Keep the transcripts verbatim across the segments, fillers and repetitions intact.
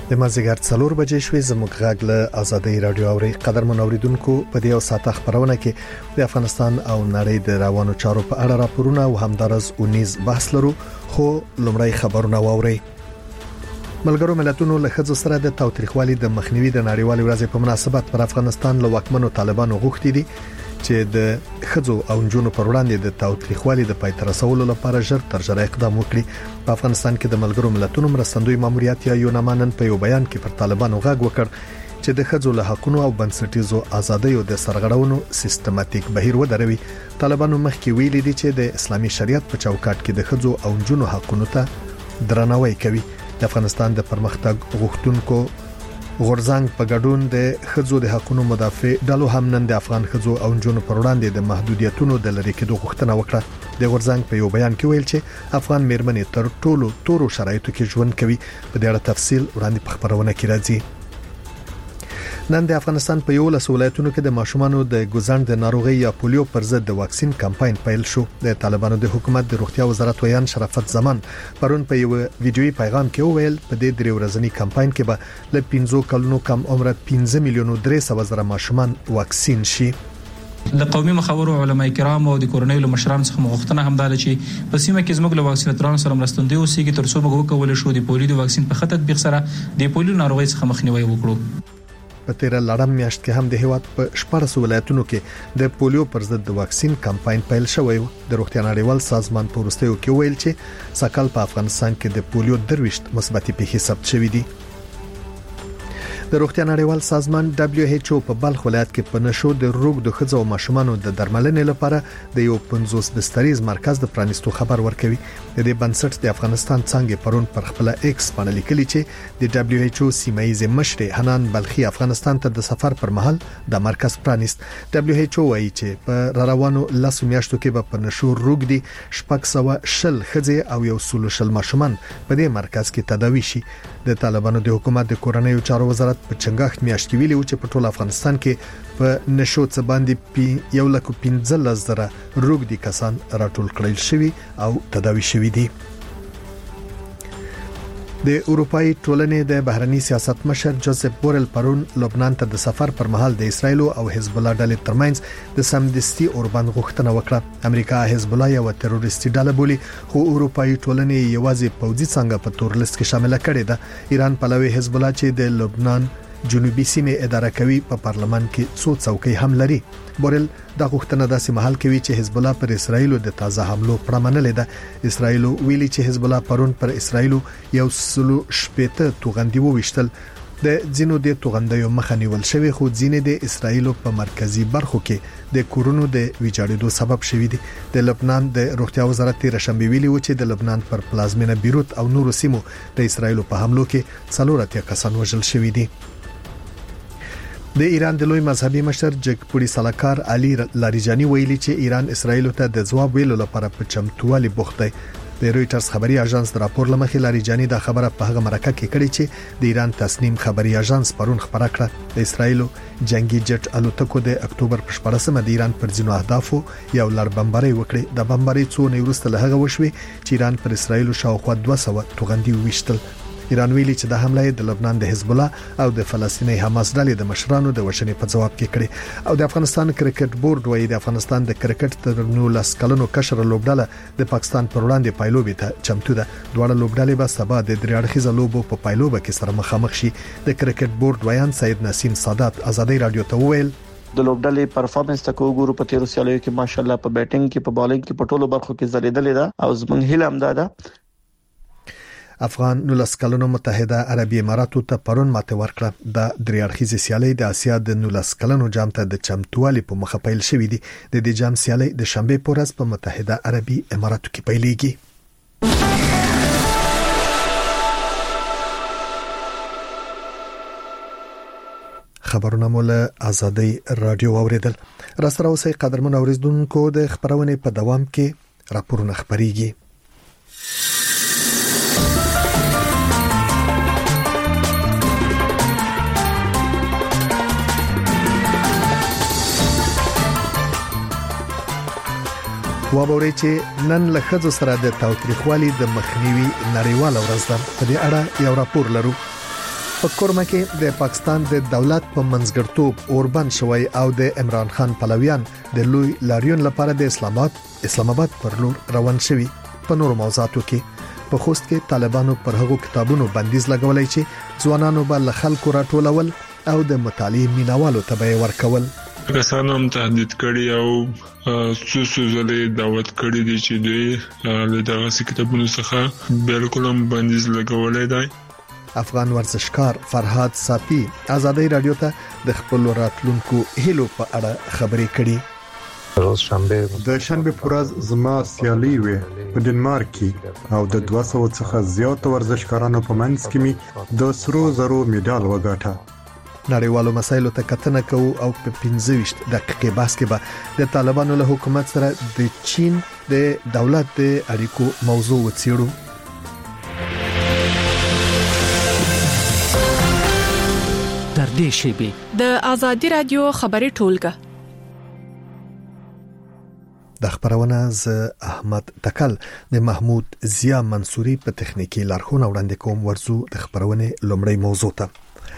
د مازیګر څلور بجې شوې زموږ غږ له آزادۍ رادیو اوري قدرمن اوریدونکو په دې او ساعت خبرونه کې د افغانستان او نړۍ د روانو چارو په اړه راپورونه او همدارس اونیز بحث لرو خو لومړی خبرونه واوري. ملګرو ملتونو له خځو سره د تاوتریخوالي د مخنیوي د نړیوال ورځې په مناسبت پر افغانستان له واکمنو طالبانو غوښتي دي چې د خځو او نجونو پر وړاندې د تاوتریخوالي د پای ته رسولو لپاره ژر تر ژره اقدام وکړي. په افغانستان کې د ملګرو ملتونو مرستندوی ماموریت یا یونامانن په یو بیان کې پر طالبانو غږ وکړ چې د خځو له حقوقو او بنسټیزو ازادیو د سرغړونو سیستماتیک بهیر ودروي. طالبانو مخکې ویلي دي چې د اسلامي شریعت په چوکاټ کې د خځو او نجونو حقوقو ته درناوی کوي. د افغانستان د پرمختګ غوښتونکو غورځنګ په ګډون د خځو د حقوقو مدافع ډلو هم نن د افغان خځو او نجونو پر وړاندې د محدودیتونو د لری کېدو غوښتنه وکړه. د غورځنګ په یو بیان کې ویل چې افغان میرمنې تر ټولو تورو شرایطو کې ژوند کوي. په دې اړه تفصیل وړاندې په خبرونه کې راځي. نن د افغانستان په یو لس ولایتونو کې د ماشومانو د ګوزند د ناروغي یا پولیو پر ضد د واکسین کمپاین پیل شو. د طالبانو د حکومت د روغتیا وزارت ویان شرافت زمان پرون په یو ویډیوي پیغام کې وویل په دې درې ورځنی کمپاین کې به له پنځه کلونو کم عمر پنځه میلیونو درې سوه زره ماشومان واکسین شي. د قومي مخاورو علماء کرام او د کورنۍ له مشرانو څخه مغوښتنه هم ده چې په سیمه کې زموږ له واکسیناتورانو سره مرستندوی اوسېږي تر څو موږ وکولای شو د پولیو د واکسین په خطر تطبیق سره د پولیو ناروغي څخه مخنیوي وکړو. په تیر لړم میاشت کې هم د هیواد په شپږ ولایتونو کې د پولیو پر ضد د واکسین کمپاین پیل شوی و. د روغتیا نړیوال سازمان په وروستیو کې ویل چې سکهال په افغانستان کې د پولیو درويشت مثبت پیښې ثبت شوې دي. د روغتیا نړیوال سازمان دبليو ایچ او په بلخ ولایت کې په نشو د روغ د خځو او ماشومانو د درملنې لپاره د یو پنځوس بستریز مرکز د پرانیستو خبر ورکوي. د دې بنسټ د افغانستان څنګه پرون پر خپل ایکس باندې لیکلي چې د دبليو ایچ او سیمایي مشر حنان بلخي افغانستان ته د سفر پر مهال د مرکز پرانیست. دبليو ایچ او وايي چې په روانو لاسو میاشتو کې به په نشو روغ دي شپږ سوه شل خځې او یو سل شل ماشومان په دې مرکز کې تداوي شي. د طالبانو د حکومت د کورنۍ چارو وزارت په چنګښت میاشت کې ویلي و چې په ټول افغانستان کې په نشو څه باندې پی یو لک پنځه زره روغ دي کسان راټول کړل شوی او تداوي شوی دي. د اروپאי ټولنې د بهرنی سیاست مشر جوزف بورل پرون لبنان ته د سفر پر مهال د اسرایل او حزب الله ډلې ترمنځ د سمدستي اوربند غوښتنه وکړه. امریکا حزب الله یو تروریستي ډله بولي خو اروپאי ټولنې یوازې پوځي څنګه په تور لیست کې شامل کړي ده. ایران پلوي حزب الله چې د لبنان جنوبي سیمه اداره کوي په پارلمان کې څو څوکۍ هم لري. بورل د غوښتنه داسې محل کوي چې حزب الله پر اسرایل د تازه حملو پر منلې ده. اسرایل ویلي چې حزب الله پرون پر اسرایل یو سلو شپېته توغندي وويشتل. د ځینو د توغندیو مخه نیول شوی خو ځینې د اسرایل په مرکزی برخو کې د کورونو د ویجاړېدو سبب شوی دی. د لبنان د روغتیا وزارت تیر شنبه ویلي و چې د لبنان پر پلازمینه بیروت او نورو سیمو د اسرایل په حملو کې څلور اتیا کسان وژل شوی دي. د ایران د لوی مذهبي مشر جګپوري سلاکار علي لاریجانی ویلي چې ایران اسرایل ته د ځواب ویلو لپاره په چمتووالي بوخت دی. د رويټرز خبري اژانس د راپور لمخې لاریجانی د خبره په هغه مرکه کې کړې چې د ایران تصنیم خبري اژانس پرون خبره کړه د اسرایل جنگي جټ الوتکو د اکتوبر په شپږمه د ایران پر ځینو اهدافو یو لړ بمباري وکړي. د بمباري څو نه وروسته له هغه وشوي چې ایران پر اسرایل شاوخوا دوه سوه توغندي وشتل. ایران ویلي چې د حمله د لبنان د حزب الله او د فلسطیني حماس ډلې د مشرانو د وشنې په جواب کې کړي. او د افغانستان کرکټ بورډ وايي د افغانستان د کرکټ تر نولس کلونو کشر لوبډاله د پاکستان پر وړاندې پایلوبي ته چمتو ده. دواړه لوبډلې به سبا د درې اړخیزه لوبو په پایلوبه کې سره مخامخ شي. د کرکټ بورډ ویان سید نسیم سادات آزادۍ رادیو ته وویل د لوبډلې پرفارمنس ته وګورو په تیر سیالیو کې ماشالله په بیټینګ کې په بالینګ کې په ټولو برخو کې زلیدلې ده او زمونږ هیله هم ده. افغان نولس کلونو متحده عربی اماراتو ته پرون ماته ورکړه. د درې اړخیزه سیالي د اسیا د نولس کلونو جام ته د چمتووالي په مخه پیل شوې دي. د دې جام سیالي د شنبه په ورځ په متحده عربی اماراتو کې پیلېږي. خبرونه مول آزادۍ رادیو اوریدل. را سره اوسئ قدرمن اوریدونکو د خبرونه په دوام کې راپورونه خبريږي. وابوري چې نن له خځو سره د تاوتریخوالي د مخنیوي نړیواله ورځ ده. په دې اړه یو راپور لرو. په کورما کې د پاکستان د دولت په منځګړتوب اوربند شوی او د عمران خان پلویان د لوی لاریون لپاره د اسلام آباد اسلام آباد پر لور روان شوي. په نورو موضوعاتو کې په خوست کې طالبانو پر هغو کتابونو بندیز لګولای چې ځوانانو به له خلکو راټولول او د مطالعې مینوالو ته به ورکول. کسان هم تهدید کړي او څو څو ځله دعوت کړي دي چې دوی له دغه کتابونو څخه بالکل هم بندیز لګولای دی. افغان ورزشکار فرهاد صافي آزادۍ رادیو ته د خپل راتلونکو هیلو په اړه خبرې کړي. روز شنبه د شنبه پورز زما سیالي وي په ډنمارک کې او د دوه سوه څخه زیات ورزشکارانو په منځ کې می د سرو زرو میډال وګاټه. نړیوالو مسایلو ته کتنه کوو او په پنځه ویشت دقیقې بحث کې به د طالبانو له حکومت سره د چین د دولت د اړیکو موضوع وڅېړو. تر دې شیبې د آزادي رادیو خبري ټولګه د خبرونه ز احمد تکل د محمود ضیا منصوري په تخنیکی لارښوونه وړاندې کوم. ورزو د خبرونه لومړی موضوع ته.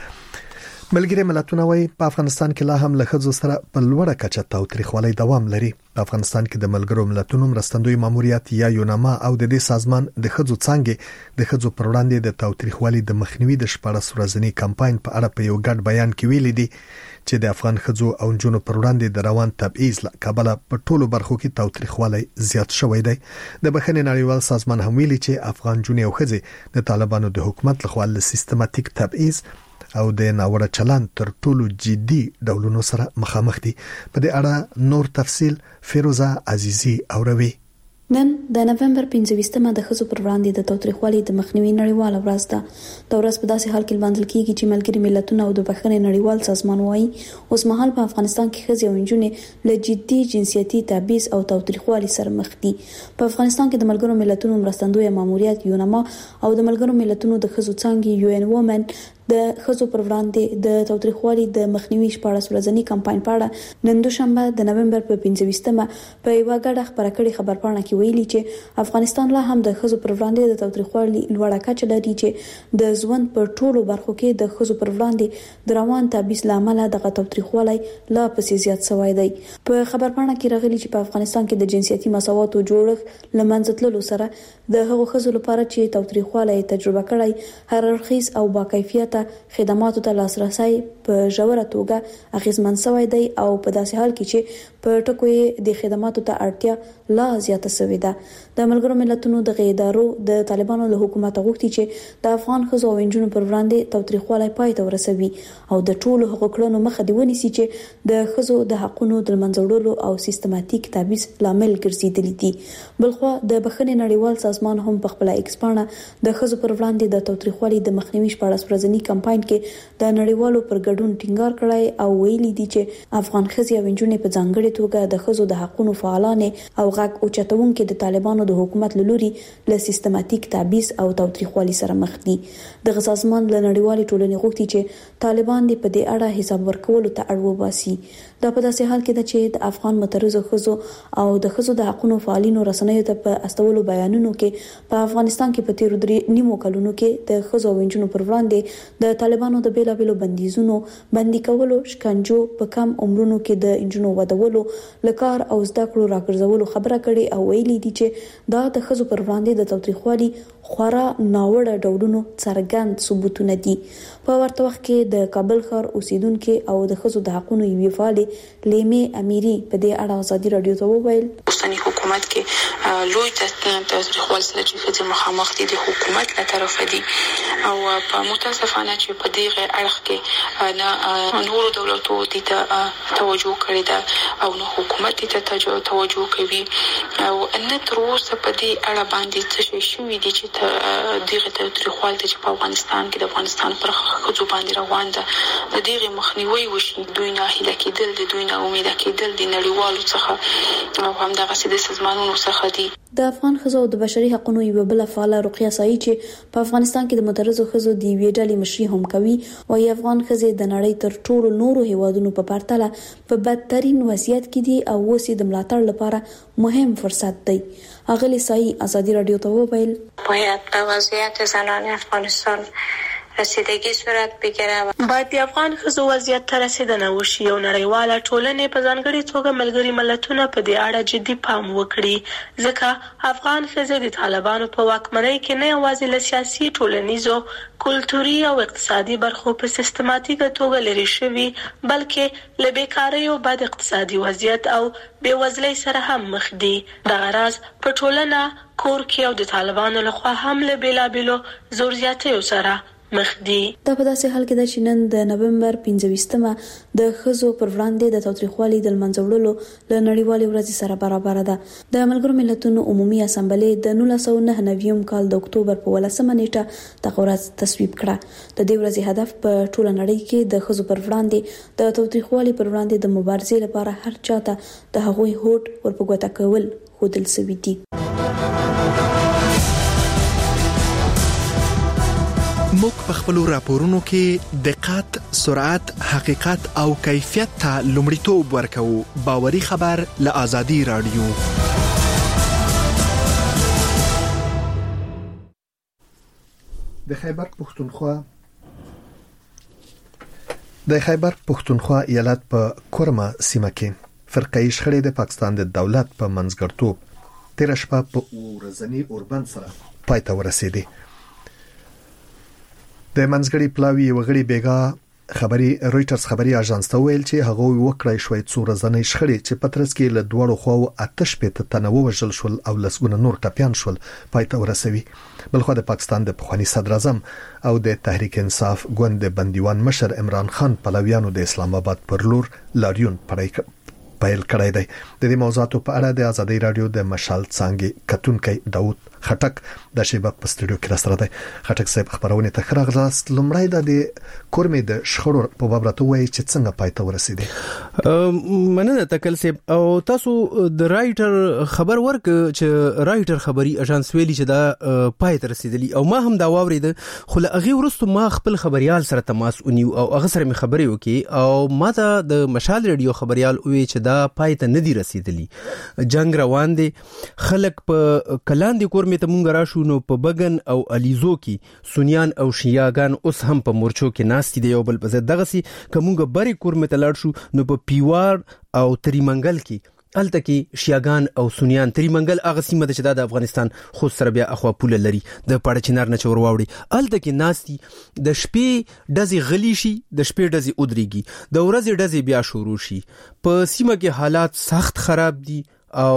ملګری ملتونه وايي په افغانستان کې لا هم له ښځو سره په لوړه کچه تاوتریخوالی دوام لري. په افغانستان کې د ملګرو ملتونو مرستندوی ماموریت یا یوناما او د دې سازمان د ښځو څنګه د ښځو پر وړاندې د تاوتریخوالی د مخنیوي د شپږ ورځنی کمپاین په اړه په یو ګډ بیان کې ویلي دي چې د افغان ښځو او نجونو پر وړاندې د روان تبعیض له کبله په ټولو برخو کې تاوتریخوالی زیات شوی دی. د بخښنې نړیوال سازمان هم ویلي چې افغان جونې او ښځې د طالبانو د حکومت لخوا له سیستماتیک تبعیض او د ناوړه چلند تر ټولو جدي ډولونو سره مخامخ دي. په دې اړه نور تفصيل فیروزه عزیزی اوروي. نن د نومبر پنځه ویشتمه د ښځو پر وړاندې د تاوتریخوالي د مخنیوي نړیواله ورځ ده. د ورځ په داسې حال کې لمانځل کیږي چې ملګري ملتونه او د بخښنې نړیوال سازمان وايي اوس مهال په افغانستان کې ښځې او نجونې له جدي جنسیتي تبعیض او تاوتریخوالي سره مخ دي. په افغانستان کې د ملګرو ملتونو مرستندوی ماموریت یوناما او د ملګرو ملتونو د ښځو څانګې یو ان وومن د ښځو پر وړاندې د تاوتریخوالي د مخنیوي شپږ ورځنی کمپاین په اړه نن دوشنبه د نومبر په پنځه ویشتمه په یو غړ خبره کړې خبرپاڼه کې ویلي چې افغانستان لا هم د ښځو پر وړاندې د تاوتریخوالي لوړه کچه لري چې د ژوند په ټولو برخو کې د ښځو پر وړاندې د روان تبعیض لامل د تاوتریخوالي لا پسې زیات شوی دی. په خبرپاڼه کې راغلي چې په افغانستان کې د جنسیتي مساواتو جوړښت لمنځه تللو سره د هغو ښځو لپاره چې تاوتریخوالي تجربه کړی هر اړخیز او با کیفیت خدماتو ته لاسرسي په ژوره توګه اغیزمن شوی دی او په داسې حال کې چې په ټکو د خدماتو ته اړتیا لا زیاته شوې ده. د ملګرو ملتونو د غیدارو د طالبانو له حکومت غوښتي چې د افغان ښځو او نجونو پر وړاندې تاوتریخوالی پای ته ورسوي او د ټولو حقوق کړنو مخه دی ونیسي چې د ښځو د حقونو د منځوړلو او سیستماتیک تبعیض لامل ګرځیدلي دي. بلخو د بخښنې نړیوال سازمان هم په خپل ایکسپانه د ښځو پر وړاندې د تاوتریخوالي د مخنیوي شپږ ورځنی کمپاین کې د نړیوالو پر ګډون ټینګار کړی او ویلي دي چې افغان ښځې او نجونې په ځانګړي توګه د ښځو د حقونو فعالانې او غږ اوچتونکو د طالبانو د حکومت لوري له سیستماتیک تبعیض او تاوتریخوالي سره مخ دي. د سازمان له نړیوالې ټولنې غوښتي چې طالبان د په دې اړه حساب ورکولو ته اړ وباسي. دا په داسې حال کې ده چې د افغان مترزو ښځو او د ښځو د حقونو فعالینو رسنیو ته په استولو بیانونو کې په افغانستان کې په تیرو درې نیمو کلونو کې د ښځو او نجونو پر وړاندې د طالبانو د بیلابیلو بندیزونو بندي کولو، شکنجو، په کم عمرونو کې د نجونو ودولو، لکار او زده کړو راګرځولو خبره کړې او ویلي دي چې دا د ښځو پر وړاندې د تاوتریخوالي خورا ناوړه ډولونو څرګند ثبوتونه دي. په ورته وخت کې د کابل ښار اوسیدونکو او د ښځو د حقونو یوې فعالې لیمې امیري په دې اړه ازادي رادیو ته وویل اوسنی حکومت کې لوی تاوتریخوالي سره چې ښځې مخامخ دي د حکومت له طرفه دي او په متاسفانه چې په دې اړه کې نه نورو دولتو دي ته توجه کړې ده او نه حکومت دي ته توجه کوي او ان تر اوسه په دې اړه باندې څه شي دي چې دغه تاوتریخوالي چې په افغانستان کې د افغانستان پر ښځو باندې روان ده د دغه مخنیوي وشي. دوی نه هیله کېدل دي، دوی نه امید کېدل دي نړیوالو څخه او هم دغه سیده سازمانونو څخه دي. د افغان ښځو د بشري حقوقو یو بل فعال رقیه سایي چې په افغانستان کې د مترزو ښځو د وی ډلې مشري هم کوي او افغان ښځې د نړۍ تر ټولو نورو هیوادونو په پرتله په بدترین وضعیت کې دي او اوس د ملاتړ لپاره مهم فرصت دی. اغلی سایي ازادي رادیو ته وویل باید به وضعیت زنان افغانستان رسیدگی صورت بگیره. باید د افغان ښځو وضعیت ته رسیدنه وشي او نړیواله ټولنې په ځانګړي توګه ملګري ملتونه په دې اړه جدي پام وکړي، ځکه افغان ښځې د طالبانو په واکمنۍ کې نه یوازې له سیاسي، ټولنیزو، کلتوري او اقتصادي برخو په سیستماتیکه توګه لرې شوي، بلکې له بیکارۍ او بد اقتصادي وضعیت او بېوزلۍ سره هم مخ دي. دغه راز په ټولنه، کور کې او د طالبانو لخوا هم له بېلابېلو زور زیاتیو سره مخ دي. دا په داسې حال کې ده چې نن د نومبر پنځه ویشتمه د ښځو پر وړاندې د تاوتریخوالي د منځه وړلو له نړیوالې ورځې سره برابر ده. د ملګرو ملتونو عمومي اسامبلې د نولس سوه نهه نوي کال د اکتوبر په ولسمه نیټه دغه ورځ تصویب کړه. د دې ورځې هدف په ټوله نړۍ کې د ښځو پر وړاندې د تاوتریخوالي پر وړاندې د مبارزې لپاره هر چاته د هغوی هوډ ورپګوته کول ښودل شوي دي. موږ په خپلو راپورونو کې دقت، سرعت، حقیقت او کیفیت ته لومړیتوب ورکوو. باوري خبر له آزادي رادیو. د خیبر پښتونخوا د خیبر پښتونخوا ایالت په کورما سیمه کې فرقه شخړې د پاکستان د دولت په منځګړتوب تیر شپه په ورځنی اوربند سره پای ته ورسېدي. د منځګړي پلاوی وغړي بیګا خبري رويټرز خبري اژانس ته ویل چې هغه وکړای شوې څو ورځې شخړې چې پترس کې له دوړو خو آتش په تنوع وژل شول او لسګونه نور ټپيان شول پای ته ورسوي. بلخو د پاکستان د پخوانی صدر اعظم او د تحریک انصاف ګوند بندیوان مشر عمران خان پلویانو د اسلام آباد پر لور لاریون پړای پیل کړی دی. د دې موضوعاتو په اړه د آزادي رادیو د مشال څنګه کتونکي داوود خټک د شیبه په سټوډیو کې راستره دی. خټک صاحب خبرونه ته خراغلاست. لمړی د کورمې د شخړو په باب راته وایي چې څنګه پای ته ورسېدي. مننه تکل صاحب. او تاسو د رائټر خبر ورک چې رائټر خبري اژانس ویلي چې دا پای ته رسیدلی او ما هم دا واورید، خو له هغه ورستو ما خپل خبريال سره تماس ونیو او هغه سره می خبري وکي او ما ته د مشال رادیو خبريال وی چې دا پای ته ندی رسیدلی. جنگ روان دي. خلک په کلاندې کور مې ته مونږ راشو نو په بغن او الیزو کې سنیان او شیعاګان اوس هم په مورچو کې ناستي دی یو بل په ځای. دغه سي کومګه بری کور مې ته لاړ شو نو په پیوار او تریمنګل کې الته کې شیعاګان او سنیان تریمنګل هغه سیمه ده چې د افغانستان خو سره بیا اخوا پول لري د پاړه چنار نه چور واوړي. الته کې ناستي د شپې دزي غلی شي، د شپې دزي ودريږي، د ورځې دزي بیا شروع شي. په سیمه کې حالات سخت خراب دي او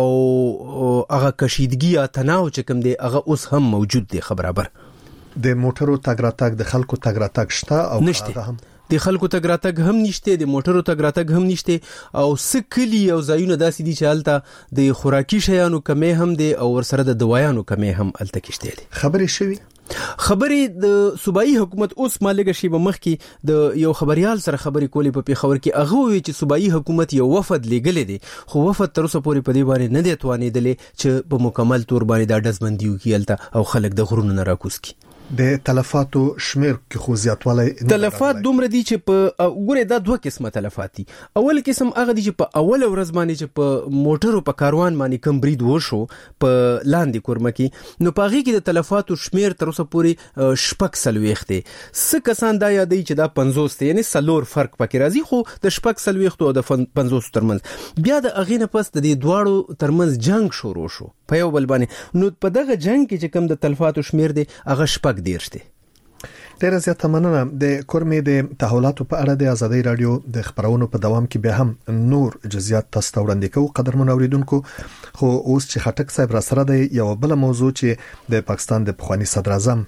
هغه کشیدګي یا تناو چې کوم دی هغه اوس هم موجود دی. خبرابر د موټرو تګ راتګ د خلکو تګ راتګ شته او هغه هم د خلکو تګ راتګ هم نشته، د موټرو تګ راتګ هم نشته او سکلی او زایونه داسې دي چې الته د خوراکي شیانو کمی هم دي او ورسره د دوايانو کمی هم الته کېشته دي. خبرې شوي خبرې د صوبایي حکومت اوس مالګه شی به مخ کې د یو خبريال سره خبرې کولې په پیښور کې. هغه وی چې صوبایي حکومت یو وفد لګلې دي خو وفد تر اوسه پورې په دې باندې نه دی توانېدلې چې په مکمل تور باندې د دزبندیو کېلته او خلک د غرونو نه راکوس کی. د تلفاتو شمیر کې خو زیاتوالی تلفات دومره دي چې په ګوره دا دوه قسمه تلفات دي. اول قسم هغه دي چې په اول ورځ باندې چې په موټرو په کاروان باندې کم برید وشو په لاندې کورمه کې نو پاغي کې د تلفاتو شمیر تر اوسه پورې شپږ سلويخته. څه کسان دا یادې چې دا پنځوس ته یعنی سلور فرق پکې راځي خو د شپږ سلويخته او د پنځوس ترمنځ بیا د اغینه پس د دې دواړو ترمنځ جنگ شروع شو په یو بل باندې. نو په دغه جنگ کې چې کم د تلفاتو شمیر دي هغه شپږ دیرشته. ډیره زیاته مننه. د کورمې د تحولاتو په اړه د آزادي رادیو د خبرونو په دوام کې به هم نور جزئیات تاسو ته وړاندې کوو قدرمن اوریدونکو. خو اوس چې خټک صاحب را سره دی یو بل موضوع چې د پاکستان د پخوانی صدر اعظم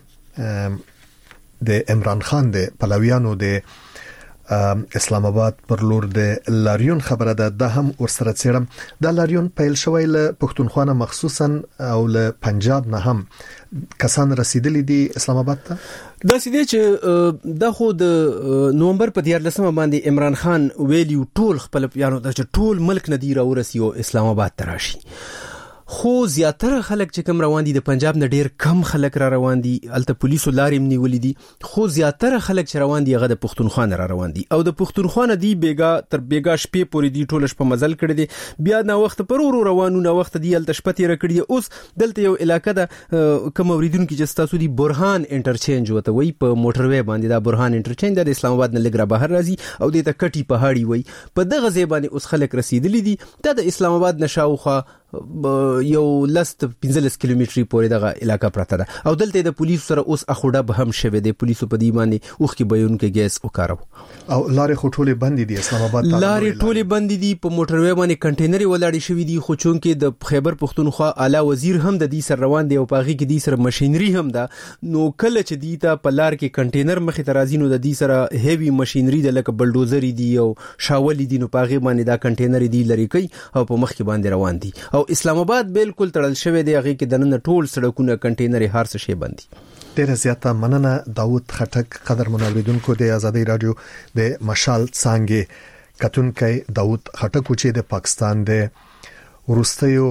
د عمران خان د پلویانو د اسلام آباد پر لور د لاریون خبره ده. د هم ورسره څیرم د لاریون پیل شوی له پښتونخوا نه مخصوصا او له پنجاب نه هم کسان رسیدلی دي اسلام آباد ته. دا سیده چې د خو د نومبر په دیارلسمه باندې عمران خان ویلیو ټول خپل پیانو د ټول ملک نه دی را ورسیو اسلام آباد تراشي. خو خو زیاتره خلک چې کوم روان دي د پنجاب نه ډیر کم خلک را روان دي، الته پولیسو لارې نیولې دي، خو زیاتره خلک چې روان دي هغه د پښتونخوا نه را روان دي او د پښتونخوا نه دي بیګا تر بیګا شپې پورې دي ټول شپه مزل کړی دي، بیا نه وخت پر ورو روانو نه وخت دی الته شپه تیر کړی. اوس دلته یو علاقې ده کوم اوریدونکو چې تاسو دی برهان انټرچینج وته وای په موټر وې باندې، دا برهان انټرچینج د اسلام آباد نه لګرا بهر راځي او د کټي پهاړي وای په دغه ځای باندې اوس خلک رسیدلی دي. دا د اسلام آباد نشاوخه یو لست پنځلس کیلومتري پورې دغه علاقہ پراته ده او دلته د پولیسو سره اوس اخوډه به هم شوه د پولیسو په دی باندې اوخ کې بیون کې ګیس وکارو او لارې خټولې بندې دي اسلام آباد ته، لارې ټولې بندې دي، په موټر وې باندې کنټینر ولاړې شوې دي. خو چون کې د خیبر پښتونخوا اعلی وزیر هم د دې سر روان دی او پاغي کې دې سر ماشينري هم ده، نو کله چې دی ته په لار کې کنټینر مخې ترازی نو د دې سره هیوی ماشينري د لکه بلډوزر دي او شاولې دي، نو پاغي باندې دا کنټینر دی لري کوي او په مخ کې باندې روان دي او اسلام آباد بالکل تړل شوی دی، هغه کې دنه ټول سړکونه کنټینر هر څه شی بندي. ډیره زیاته مننه داوود خټک. قدر منوریدونکو د آزادۍ رادیو د مشال څنګه کتونکي داوود خټک چې د پاکستان د ورستیو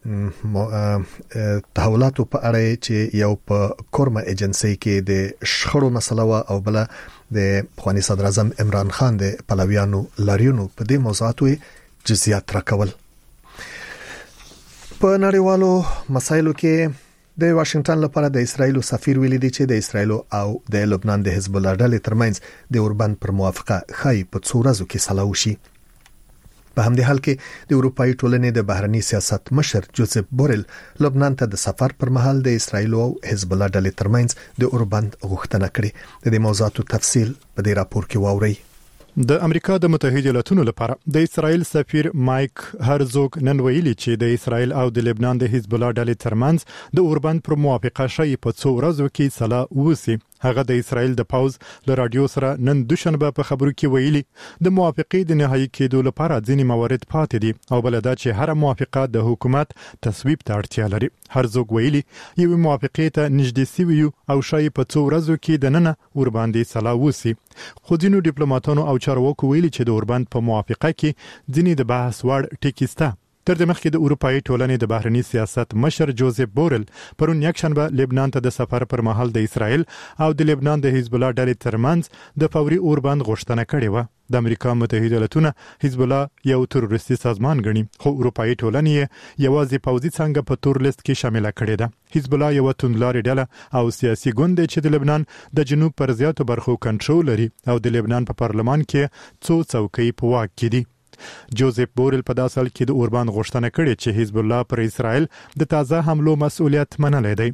تحولاتو په اړه چې یو په کورما ایجنسی کې د شخړو مسله وا او بل د خواني صدر اعظم عمران خان د پلویانو لاریونو په دې موضوعاتو جزئیات راکول. په نړیوالو مسایلو کې د واشنگټن لپاره د اسرایل سفیر ویلي دی چې د اسرایل او د لبنان د حزب الله ډلې ترمنځ د اوربند پر موافقه خای په څو ورځو کې سلاو شي. په همدې حال کې د اروپאי ټولنې د بهرنی سیاست مشر جوزف بورل لبنان ته د سفر پر مهال د اسرایل او حزب الله ډلې ترمنځ د اوربند غوښتنه کړې. د دې موضوعاتو تفصیل په دې راپور کې واورئ. د امریکا د متحده ایالاتونو لپاره د اسرایل سفیر مایک هرزوګ نن ویلي چې د اسرایل او د لبنان د حزب الله ډلې ترمنځ د اوربند پر موافقه شي په څو ورځو کې سلا وسی. هغه د اسرایل د پاوز له رادیو سره نن دوشنبه په خبرو کې ویلي د موافقې د نهایی کېدو لپاره ځینې موارد پاتې دي او بل دا چې هر موافقه د حکومت تصویب ته اړتیا لري. هرزوګ ویلي یو موافقې ته نږدې سوي او شای په څو ورځو کې د نن اورباندې سلا وسی. خو ځینو ډیپلوماټانو او چارواکو ویلي چې د اوربند په موافقه کې ځینې د بحث وړ ټکي شته. تر دې مخکې د اروپאי ټولنې د بهرنی سیاست مشر جوزف بورل پرون یکشنبه لبنان ته د سفر پر مهال د اسرایل او د لبنان د حزب الله ډلې ترمنځ د فوري اوربند غوښتنه کړې و. د امریکا متحده ایالاتونه حزب الله یو تروریستي سازمان ګڼي، خو اروپאי ټولنې یوازې پوځي څنګه په تور لیست کې شامل کړي ده. حزب الله یو توندلاري ډله او سیاسي ګوند چې د لبنان د جنوب پر زیاتو برخو کنټرول لري او د لبنان په پارلمان کې څو څوکۍ په واک کې دي. جوزف بورل په داسې حال کې د اوربند غوښتنه کړې چې حزب الله پر اسرائیل د تازه حملو مسؤلیت منلی دی.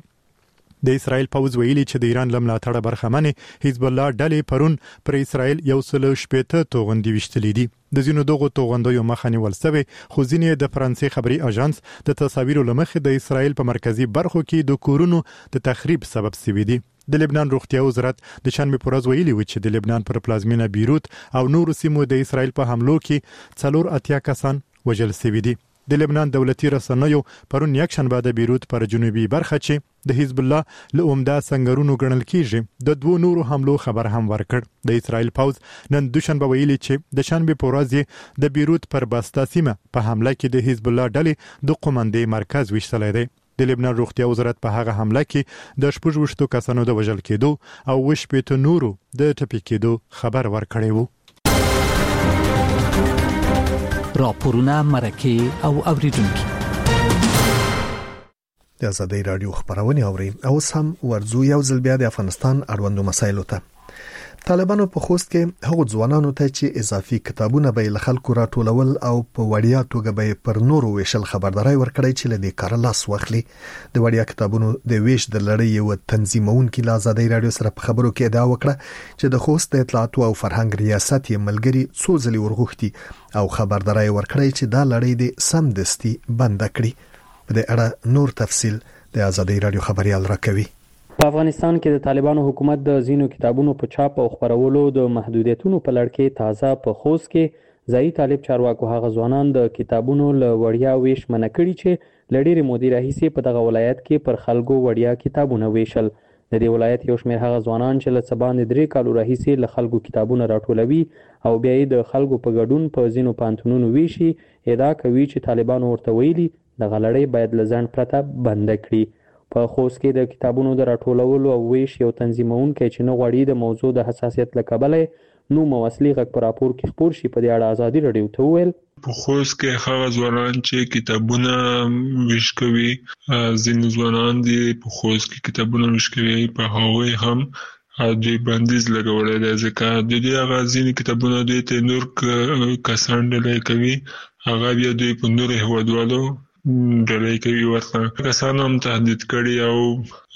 د اسرائیل پوز ویلي چې د ایران لملاتړه برخمنې حزب الله ډلې پرون پر اسرائیل یو سل شپېته توغندي وشتلې دي. د ځینو دغو توغندیو مخه نیول شوې، خو ځینې د فرانسې خبري اژانس د تصاویرو لمخې د اسرائیل په مرکزی برخو کې د کورونو د تخریب سبب شوي دي. د لبنان روغتیا وزارت د شنبه پر ورځ ویلي و چې د لبنان پر پلازمینه بیروت او نورو سیمو د اسرائیل په حملو کې څلور اتیا کسان وژل شوي دي. د لبنان دولتي رسنیو پرون یکشنبه د بیروت پر جنوبي برخه چې د حزب الله له عمده سنگرونو ګڼل کیږي د دوو نورو حملو خبر هم ورکړ. د اسرائیل پوز نن دوشنبه ویلي چې د شنبه پر ورځ د بیروت پر بستا سیمه په حمله کې د حزب الله ډلې د قومندې مرکز وشتلې دی. د لبنان روغتیا وزارت په هغه حمله کې د شپږ وشتو کسانو د وژل کېدو او وشپېته نورو د ټپي کېدو خبر ورکړی وو. راپورونه مرکه او اوریدونکو د آزادۍ رادیو خبرونه اوري او سم ورزو یو ځل بیا د افغانستان اړوندو مسایلو ته. طالبانو په خوست کې هغو ځوانانو ته چې اضافي کتابونه به له خلکو راټولول او په وړیا توګه به پر نورو ویشل خبرداري ورکړی چې لدې کار لاس واخلي. د وړیا کتابونو د ویش د لړۍ یو تنظیمونکي له آزادۍ رادیو سره په خبرو کې ادعا وکړه چې د خوست د اطلاعات او فرهنګ ریاست یې ملګری څو ځلې ورغوښتي او خبرداري ورکړی چې دا لړۍ د سم دستي بند کړي. په دې اړه نور تفصیل د آزادۍ رادیو خبريال راکوي. په افغانستان کې د طالبانو حکومت د زینو کتابونو په چاپ او خپرولو د محدودیتونو په لړ کې تازه په خوست کې ځایي طالب چارواکو هغه ځوانان د کتابونو له وړیا ویش منع کړي چې لړېرې مودې راهیسې په دغه ولایت کې پر خلکو وړیا کتابونه ویشل. د دې ولایت یو شمېر هغه ځوانان چې له څه باندې درې کالو راهیسې له خلکو کتابونه راټولوي او بیا یې د خلکو په ګډون په ځینو پوهنتونونو ویشي ادعا کوي چې طالبانو ورته ویلي د غلړۍ باید له ځنډ پرته بنده کړي. په خوست کې د کتابونو د راټولولو او ویش یو تنظیمونکی چې نه غواړي د موضوع د حساسیت له کبله نوم او اصلي غږ په راپور کې خپور شي په دې اړه ازادي راډیو ته وویل په خوست کې هغه ځوانان چې کتابونه ویش کوي ځینې ځوانان دي په خوست کې کتابونه ویش کوي په هغوی هم دوی بندیز لګولی دی ځکه د دې هغه ځینې کتابونه دوی ته نور کسان ډلې کوي هغه بیا دوی په نورو هیوادوالو ډلې کوي ورته کسان هم تهدید کړي او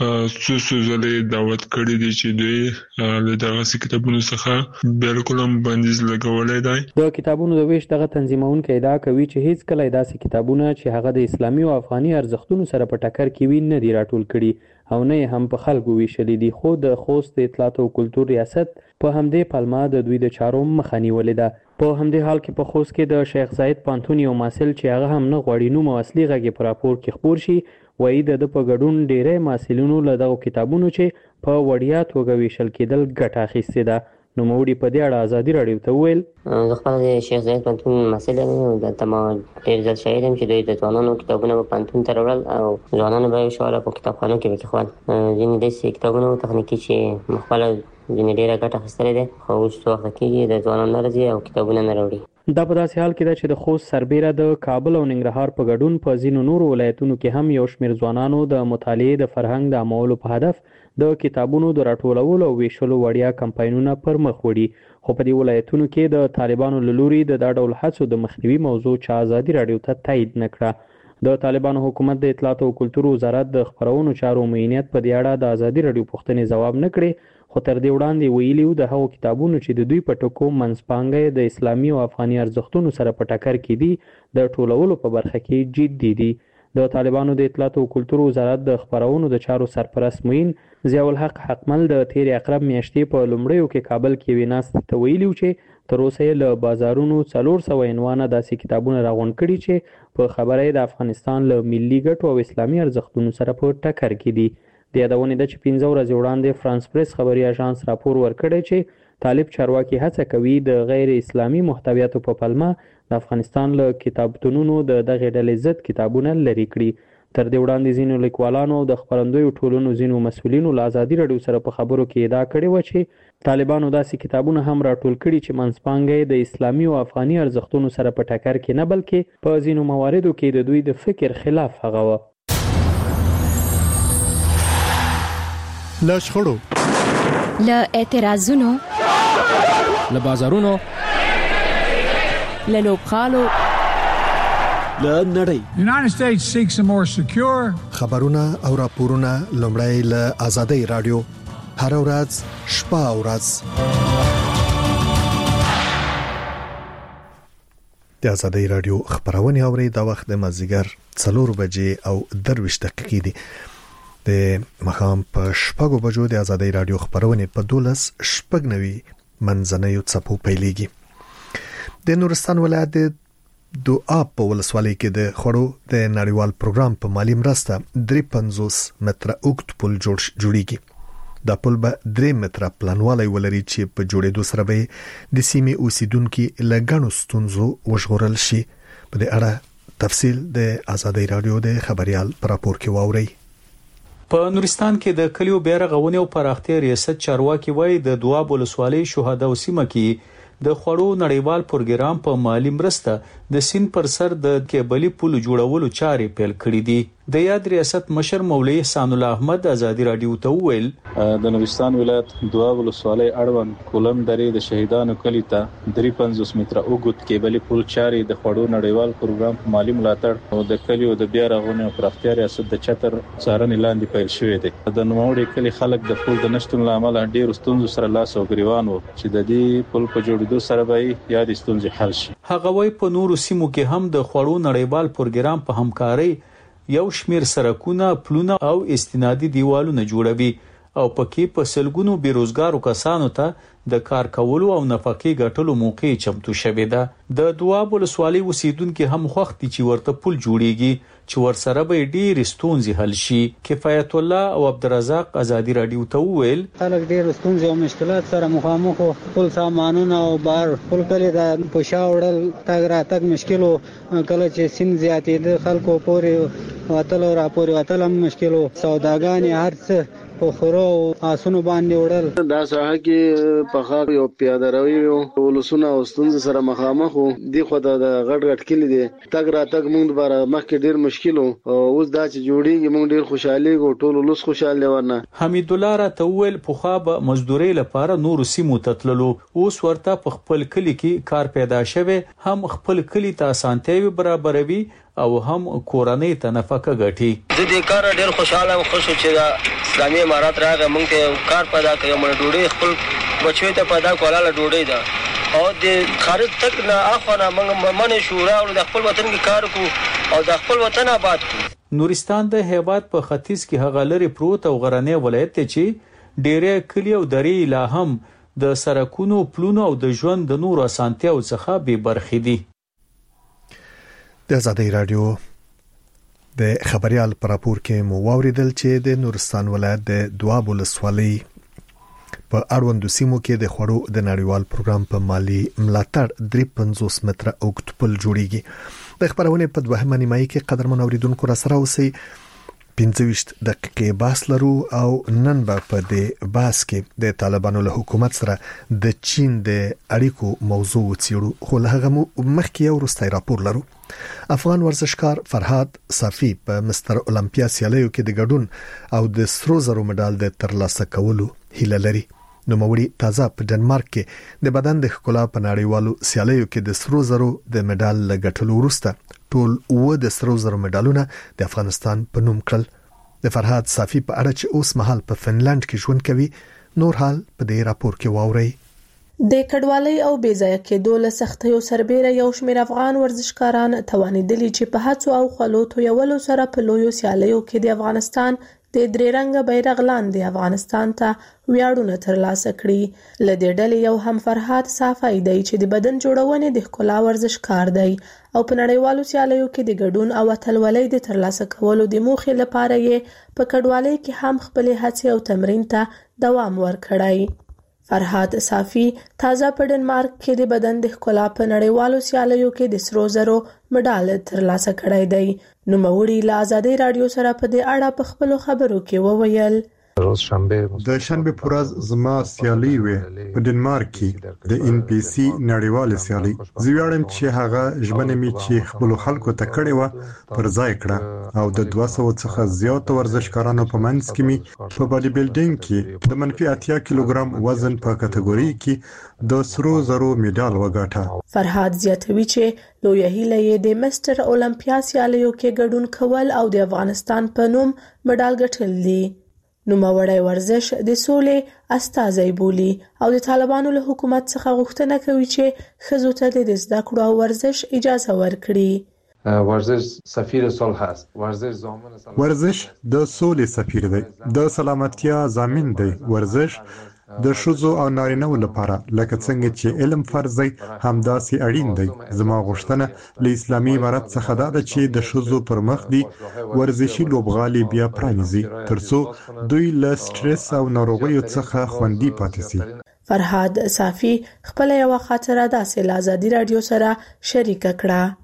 څو څو ځلې دعوت کړي دي چې دوی له دغسې کتابونو څخه بالکل هم بندیز لګولی دی. د کتابونو د ویش دغه تنظیمونکی ادعا کوي چې هیڅ کله داسې کتابونه چې هغه د اسلامي او افغاني ارزښتونو سره په ټکر کې وي نه دي راټول کړي او نه هم په خلکو ویشلي دي خو د خوست د اطلاعات او کلتور ریاست په همدې پلمه د دوی د چارو مخه نیولې ده. په همدې حال کې په خوست کې د شیخ زاید پوهنتون یو محصل چې هغه هم نه غواړي نوم او اصلي غږ په راپور کې خپور شي وایي د په ګډون ډیری محصلینو له دغو کتابونو چې په وړیا توګه ویشل کېدل ګټه اخیستې ده. نوموړي په دې اړه ازادي راډیو ته وویل زه خپله د شیخ زاید پوهنتون محصل یم دلته ما ډېر زیات شاهد یم چې دوی د ځوانانو کتابونه په پوهنتون ته راوړل او ځوانانو به یې وشوله په کتابخانو کې به کېښول ځینې داسې کتابونه تخنیکي چې ما خپله ځینې ډېره ګټه اخیستلې ده خو اوس څه وخته کېږي د ځوانان نه راځي او کتابونه نه راوړي. دا په داسې حال کې ده چې د خوست سربیره د کابل او ننګرهار په ګډون په ځینو نورو ولایتونو کې هم یو شمېر ځوانانو د مطالعې د فرهنګ د عامولو په هدف د کتابونو د راټولولو او ویشلو وړیا کمپاینونه پر مخ وړي خو په دې ولایتونو کې د طالبانو له لوري د دا ډول هڅو د مخنیوي موضوع چې ازادي راډیو ته تایید نه کړه. د طالبانو حکومت د اطلاعات او کلتور وزارت د خپرونو چارو معینیت په دې اړه د ازادي راډیو پوښتنې ځواب نه کړي خو تر دې وړاندې ویلي وو د هغو کتابونو چې د دوی په ټکو منځپانګه د اسلامي او افغاني ارزښتونو سره په ټکر کې دي د ټولولو په برخه کې جدي دي. د طالبانو د اطلاعات او کلتور وزارت د خپرونو د چارو سرپرست معین ضیاء الحق حقمل د تیر اقرب میاشتې په لومړیو کې کابل کې یوې ناستې ته ویلي وو چې تر اوسه یې له بازارونو څلور سوه عنوانه داسې کتابونه راغونډ کړي چې په خبره یې د افغانستان له ملي ګټو او اسلامي ارزښتونو سره په ټکر کې دي. د یادونې ده چې پنځه ورځې وړاندې فرانس پریس خبري اژانس راپور ورکړی چې طالب چارواکي هڅه کوي د غیر اسلامي محتویاتو په پلمه د افغانستان له کتابتونونو د دغې ډلې ضد کتابونه لرې کړي. تر دې وړاندې ځینو لیکوالانو او د خپرندویو ټولنو ځینو مسؤلینو له ازادي راډیو سره په خبرو کې ادعا کړې وه چې طالبانو داسې کتابونه هم راټول کړي چې منځپانګه یې د اسلامي او افغاني ارزښتونو سره په ټکر کې نه بلکې په ځینو مواردو کې د دوی د فکر خلاف هغه وه. له شخړو له اعتراضونو له بازارونو له لوبغالو له نړۍ United States seeks a more secure خبرونه او راپورونه لومړی له آزادۍ رادیو هر ورځ شپه او ورځ د آزادۍ رادیو خبرونه اوري د وخت د مازیګر څلور بجې او درویشت دقیقې دي. د مخام په شپږو بجو د آزادۍ رادیو خبرونه په دولس شپږ نوي منځنیو څپو پیلېږي. د نورستان ولایت د دعا په ولسوالۍ کې د خړو د نړیوال پروګرام په مالی مرسته درې پنځوس متره اوږد پل جوړیږي. دا پل به درې متره پلانوالی ولري چې په جوړېدو سره به د سیمې اوسیدونکو له ګڼو ستونزو وژغورل شي. په دې اړه تفصیل د آزادۍ رادیو د خبريال پر راپور کې واوري. په نورستان کې د کلیو بیرغونې او پراختیا ریاست چارواکي وایي د دواب ولسوالۍ شهدا او سیمه کې د خړو نړیوال پروګرام په مالی مرسته د سین پر سر د کیبلی پل جوړولو چارې پیل کړې دي. د یاد ریاست مشر مولوی احسان الله احمد آزادی رادیو ته وویل د نورستان ولایت دواب ولسوالۍ اړوند کولم درې د شهیدانو کلی ته درې پنځوس متره اوږد کیبلی پل چارې د خړو نړیوال پروګرام په مالی ملاتړ او د کلیو د بیا رغونې او پراختیا ریاست د چتر څارنې لاندې پیل شوې دي. د نوموړي کلی خلک د پل د نشټون لامل ډېر ستونزو سره لاس او ګریوان وو چې د دې پل په جوړېدو سره به یاد ستونزې حل شي. هغه وایي په نورو سیمو کې هم د خړو نړیوال پروګرام په همکارۍ یو شمیر سرکونه پلونه او استنادي دیوالونه جوړوي او پکې په سلګونو بیروزګارو کسانو ته د کار کولو او نفقې ګټلو موقع چمتو شوې ده. د دواب ولسوالۍ اوسیدونکو هم خوښ دي چې ورته پل جوړیږي چې ورسره به ډېر ستونزې حل شي. کفایت الله او عبدالرزاق ازادي رادیو ته وویل خلک ډېر ستونزې او مشکلات سره مخامخ او خپل سامانونه او بار خپل کلی د پوشا وړل تاګ را تک مشکل کله چې سین زیاتې خلکو پورې وتل او را پورې وتل هم مشکل او سوداګانې هر څه په خورو آسونو باندې وړل. دا ساحه کې په خاطر یو پیاده روي او ولسونه او ستونزې سره مخامخ وو. دی خو د غټ غټ کلی دی تاګ را تک مونږ بار مخکې ډېر مشکل او اوس دا چې جوړیږي مونږ ډېر خوشاله او ټول ولس خوشاله ورنه. حمید الله را ته ویل پوخا به مزدوري لپاره نور سیمو تتللو اوس ورته په خپل کلی کې کار پیدا شوه هم خپل کلی ته اسانتیاوي برابروي او هم کورنۍ ته نفقه ګټي. د دې کار ډېر خوشاله او خوشو چې دا اسلامي امارات راغی مونږ ته کار پیدا کړو مونږ ډوډۍ خپل بچو ته پیدا کولاله ډوډۍ ده او د خارج تک نه اخونه مونږ منې شورا او د خپل وطن کې کار کو او د خپل وطن آباد کو. نورستان د هیواد په ختیځ کې هغه لري پروت او غرنی ولایت ته چې ډېرې کلی او درې لا هم د سرکونو پلونو او د ژوند د نور اسانتیاو څخه به برخې دي. د آزادۍ رادیو د خبريال پر راپور کې مو واوریدل چې د نورستان ولایت د دواب ولسوالۍ په اړوندو سیمو کې د خړو د نړیوال پروګرام په مالی ملاتړ درې سوه پنځوس متره اوږد پل جوړیږي. د خبرونه په دوهمه نیمایي کې قدرمن اوریدونکو را سره اوسئ. پنځه ویشت دقیقې باس لرو او نن به په دې باس کې د طالبانو له حکومت سره د چین د اړیکو موضوع وڅېړو خو له هغه مخکې یو وروستی راپور لرو. افغان ورزشکار فرهاد صافي په مستر اولمپیا سیالیو کې د ګډون او د سرو زرو مډال د ترلاسه کولو هیله لري. نوموړي تازه په ډنمارک کې د بدن د ښکلا په نړیوالو سیالیو کې د سرو زرو د مډال لګټلو وروسته ټول و د سرو زرو مډالونه د افغانستان په نوم کړل. د فرهاد صافي په اړه چې اوس مهال په فنلند کې ژوند کوي نور حال په دې راپور کې واورئ. د کډوالۍ او بیځایه کېدو له سختیو سربېره یو شمېر افغان ورزشکاران توانېدلي چې په هڅو او خلو تویولو سره په لویو سیالیو کې د افغانستان د درې رنګه بیرغ لاندې افغانستان ته ویاړونه ترلاسه کړي. له دې ډلې یو هم فرهاد صافي دی چې د بدن جوړونې د ښکلا ورزشکار دی او په نړیوالو سیالیو کې د ګډون او اتلولۍ د ترلاسه کولو د موخې لپاره یې په کډوالۍ کې هم خپلې هڅې او تمرین ته دوام ورکړی. فرهاد صافي تازه په ډنمارک کې د بدن د ښکلا په نړیوالو سیالیو کې د سرو زرو مډال ترلاسه کړی دی. نوموړي له آزادۍ رادیو سره په دې اړه په خپلو خبرو کې وویل روز شنبه د شنبه پورز زما سیالي وې په ډنمارک کې د ان پی سي نړیوال سیالي زیاړم چې هغه ژبنه می چې خپل خلکو ته کړي و پر ځای کړه او د دوه سوه څخه زیات ورزشکارانو په منځ کې می په باډي بلډینګ کې د منفي اتیا کیلوګرام وزن په کټګوري کې د سرو زرو میډال وګاټه. فرهاد زیاتوي چې لویه هیله یې د مستر اولمپیا سیالیو کې ګډون کول او د افغانستان په نوم مډال ګټل دي. نوموړی ورزش د سولې استازی بولي او د طالبانو له حکومت څخه غوښتنه کوي چې ښځو ته د زده کړو او ورزش اجازه ورکړي. ورزش سفیر صلح است. ورزش ضامن ورزش د سولې سفیر دی، د سلامتیا ضامن دی. ورزش د ښځو او نارینه‌و لپاره لکه څنګه چې علم فرض دی همداسې اړین دی. زما غوښتنه له اسلامي امارت څخه دا ده چې د ښځو پر مخ دی ورزشي لوبغالي بیا پرانیزي ترڅو دوی له سټرس او ناروغیو څخه خوندي پاتې شي. فرهاد صافي خپل یو خاطره داسې له آزادۍ رادیو سره شریکه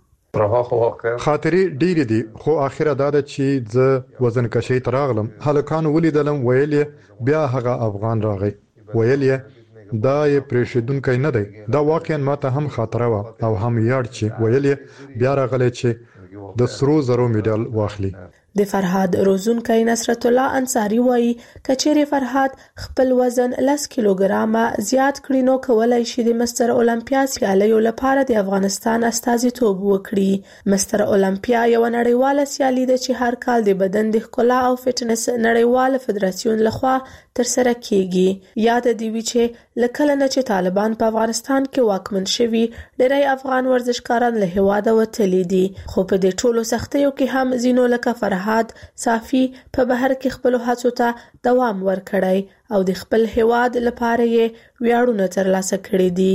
کړه. خاطرې ډېرې دي خو اخره دا ده چې زه وزن کشۍ ته راغلم، هلکانو ولیدلم، ویل یې بیا هغه افغان راغی، ویل یې دا یې پرېښودونکی نه دی. دا واقعا ماته هم خاطره وه او هم ویاړ چې ویل یې بیا راغلی چې د سرو زرو میډال واخلي. د فرهاد روزونکی نصرت الله انصاری وایي کچېرې فرهاد خپل وزن لس کیلوګرامه زیات کړي نو کولای شي د مستر اولمپیا سیالیو لپاره د افغانستان استازیتوب وکړي. مستر اولمپیا یو نړیواله سیالي ده چې هر کال د بدن د ښکلا او فټنس نړیواله فدراسیون لخوا ترسره کیږي. یاد دی وی چې لکه نه چې طالبان په افغانستان کې واکمن شوي ډېری افغان ورزشکاران له هیواده وتلي دي، خو په دې ټولو سختیو کې هم ځینو لکه فرهاد اتحاد صافي په بهر کې خپل هڅو ته دوام ورکړی او د خپل هیواد لپاره یې ویاړونه ترلاسه کړي دي.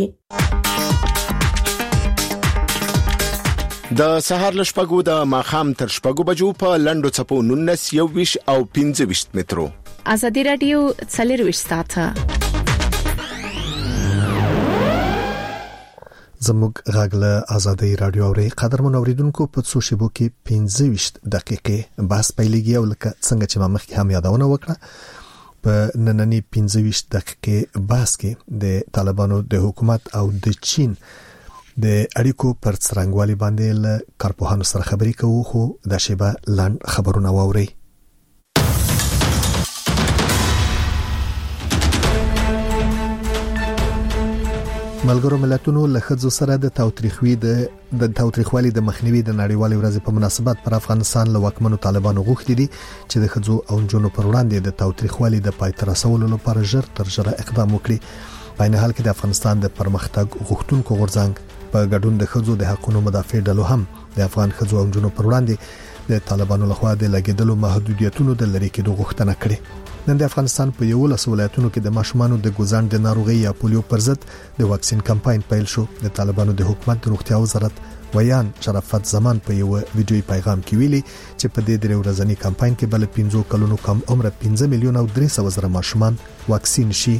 د سهار لشپګو د ماخام تر شپګو بجو په لندو چپو نونس یو ویش او پنځه ویش مترو. ازادي رادیو څلور ویش ساعته زموږ غاغله ازادي رادیو اوري قدرمن اوریدونکو په څو شیبو کې پنځه ویش دقیقې بس پیلېږي او لکه څنګه چې ما مخکې هم یادونه وکړه په نننی پنځه ویش دقیقې بس کې د طالبانو د حکومت او د چین د اړیکو پر څرنګوالي باندې له کارپوهانو سره خبرې کوو خو د شیبه لاند خبرونه واوري. ملګرو ملتونو له خځو سره د تاوتریخوي د د تاوتریخوالي د مخنیوي د نړیوالې ورځې په مناسبت پر افغانستان له واکمنو طالبانو غوښتي دي چې د خځو او نجونو پر وړاندې د تاوتریخوالي د پای ته رسولو لپاره ژر تر ژره اقدام وکړي. په عین حال کې د افغانستان د پرمختګ غوښتونکو غورځنګ په ګډون د خځو د حقوقو مدافع ډلو هم د افغان خځو او نجونو پر وړاندې د طالبانو لخوا د لګیدلو محدودیتونو د لری کېدو غوښتنه کړې. نن د افغانستان په یو لس ولایتونو کې د ماشومانو د ګوزان د ناروغي یا پولیو پر ضد د واکسین کمپاین پیل شو. د طالبانو د حکومت د روغتیا وزارت ویان شرافت زمان په یو ویډیوي پیغام کې ویلي چې په دې درې ورځنی کمپاین کې بل پنځه کلونو کم عمر پنځه میلیون او درې سوه زره ماشومان واکسین شي.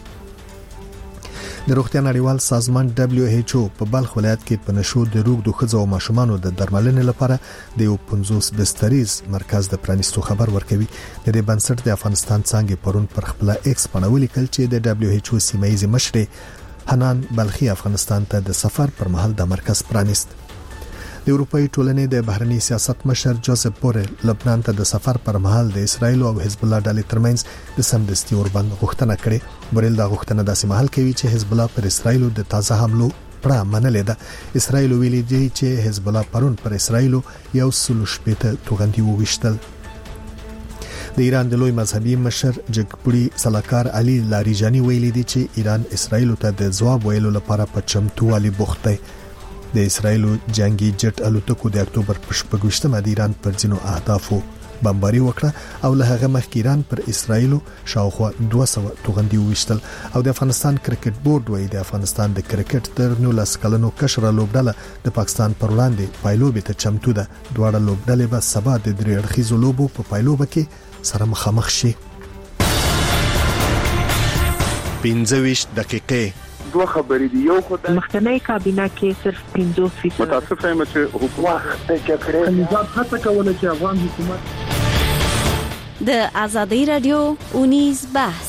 د روغتیا نړیوال سازمان دبليو ایچ او په بلخ ولایت کې په نشو د روغ د خځو او ماشومانو د درملنې لپاره د یو پنځوس بستریز مرکز د پرانیستو خبر ورکوي. د دې بنسټ د افغانستان څنګه پرون پر خپل ایکس باندې لیکل چې د دبليو ایچ او سیمایي مشر حنان بلخي افغانستان ته د سفر پر مهال د مرکز پرانیست. د اروپאי ټولنې د بهرنی سیاست مشر جوزف بورل لبنان ته د سفر پر مهال د اسرایل او حزب الله ډلې ترمنځ د سمدستي اوربند غوښتنه کړې. بورل دا غوښتنه داسې مهال کوي چې حزب الله پر اسرایل د تازه حملو پړه منلې ده. اسرایل ویلي دی چې حزب الله پرون پر اسرایل یو سلو شپېته توغندي وويشتل. د ایران د لوی مذهبي مشر جګپوړي سلاکار علي لاریجانی ویلي دی چې ایران اسرایل ته د ځواب ویلو لپاره په چمتووالي بوخت دی. د اسرایل جنگي جټ الوتکو د اکتوبر په شپږمه د ایران پر ځینو اهدافو بمباري وکړه او له هغه مخکې ایران پر اسرایل شاوخوا دوه سوه توغندي وشتل. او د افغانستان کرکټ بورډ وایي د افغانستان د کرکټ تر نولس کلنو کشره لوبډله د پاکستان پر وړاندې پایلوبې ته چمتو ده. دواړه لوبډلې به سبا د درې اړخیزو لوبو په پایلوبه کې سره مخامخ شي. پنځه ویش دقیقې دوه خبرې دي. یو خو د مخکنی کابینه کې صرف پنځوس فیصد متاسفه یم چې حکومت د چکرې نظام هڅه کوله چې افغان حکومت د ازادي رادیو اونیز بحث.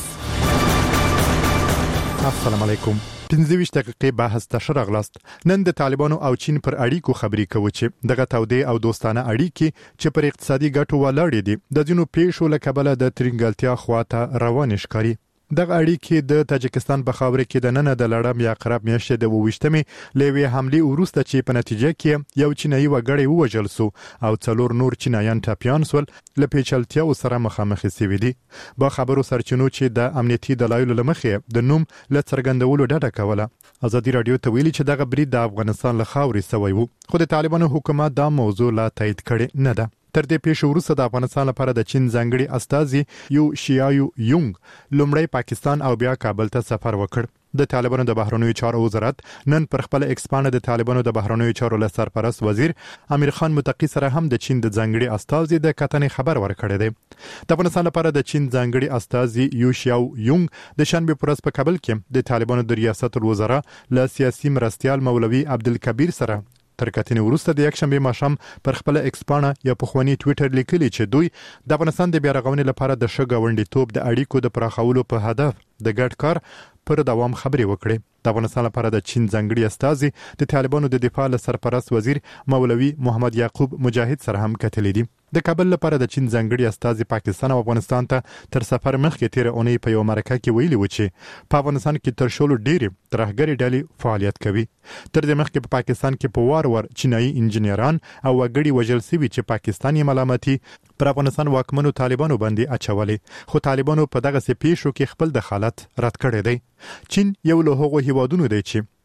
السلام علیکم. پنځه ویش دقیقې بحث ته شرغلاست. نن د طالبانو او چین پر اړیکو خبرې کوي چې دغه تودې او دوستانه اړیکې چې پر اقتصادي ګټو ولاړې دي د ځینو پیښو له کبله د ترنګلتیا خواته روان ښکاري. دغه اړیکې د تاجکستان په خاوره کې د نن د لړم یا قرب میاشتې د ووښتمې لوي حمله وروسته چې په نتیجه کې یو چینایي وګړی ووژل سو او څلور نور چینایان ټاپیان سول له پیچلتیا سره مخامخ شوي دي. با خبرو سرچینو چې د امنیتي دلایلو لمخې د نوم له څرګندولو ډډه کوله. ازادي رادیو ته ویلي چې دغه برید د افغانستان له خاورې سوی وو خو د طالبانو حکومت دا موضوع لا تایید کړي نه ده. تر دې پیښو وروسته د افغانستان لپاره د چین ځانګړي استازي یو شیایو یونګ لومړی پاکستان او بیا کابل ته سفر وکړ. د طالبانو د بهرنیو چارو وزارت نن پر خپل ایکس باندې د طالبانو د بهرنیو چارو سرپرست وزیر امیر خان متقی سره هم د چین د ځانګړي استازي د کتنې خبر ورکړی دی. د افغانستان لپاره د چین ځانګړي استازي یو شیاو یونګ د شنبه پر ورځ په کابل کې د طالبانو د ریاست الوزرا له سیاسي مرستيال مولوي عبدالکبیر سره تر کتنې وروسته د یک شنبه ماښام پر خپل ایکس باندې یا په خواني ټوئیټر لیکلي چې دوی د افغانستان د بیا رغونې لپاره د شګاونډي توپ د اړیکو د پراخولو په هدف د ګډ کار پر دوام خبرې وکړي. د افغانستان لپاره د چین ځانګړي استازي د طالبانو د دفاع له سرپرست وزیر مولوي محمد یعقوب مجاهد سره هم کتلې دي. د کابل لپاره د چین ځانګړي استازي پاکستان او افغانستان ته تر سفر مخکې تیر اونۍ په یو مرکه کې ویلي و چې په افغانستان کې تر شولو ډېری ترهګری ډلې فعالیت کوي. تر دې مخکې په پاکستان کې په وار وار چینایي انجنیران او وګړي وژل شوي چې پاکستاني ملامتي پر افغانستان واکمنو طالبانو باندې اچولې خو طالبانو په دغه پیښو کې خپل دخالت رد کړی دی. چین یو له هغو هیوادونو دی چې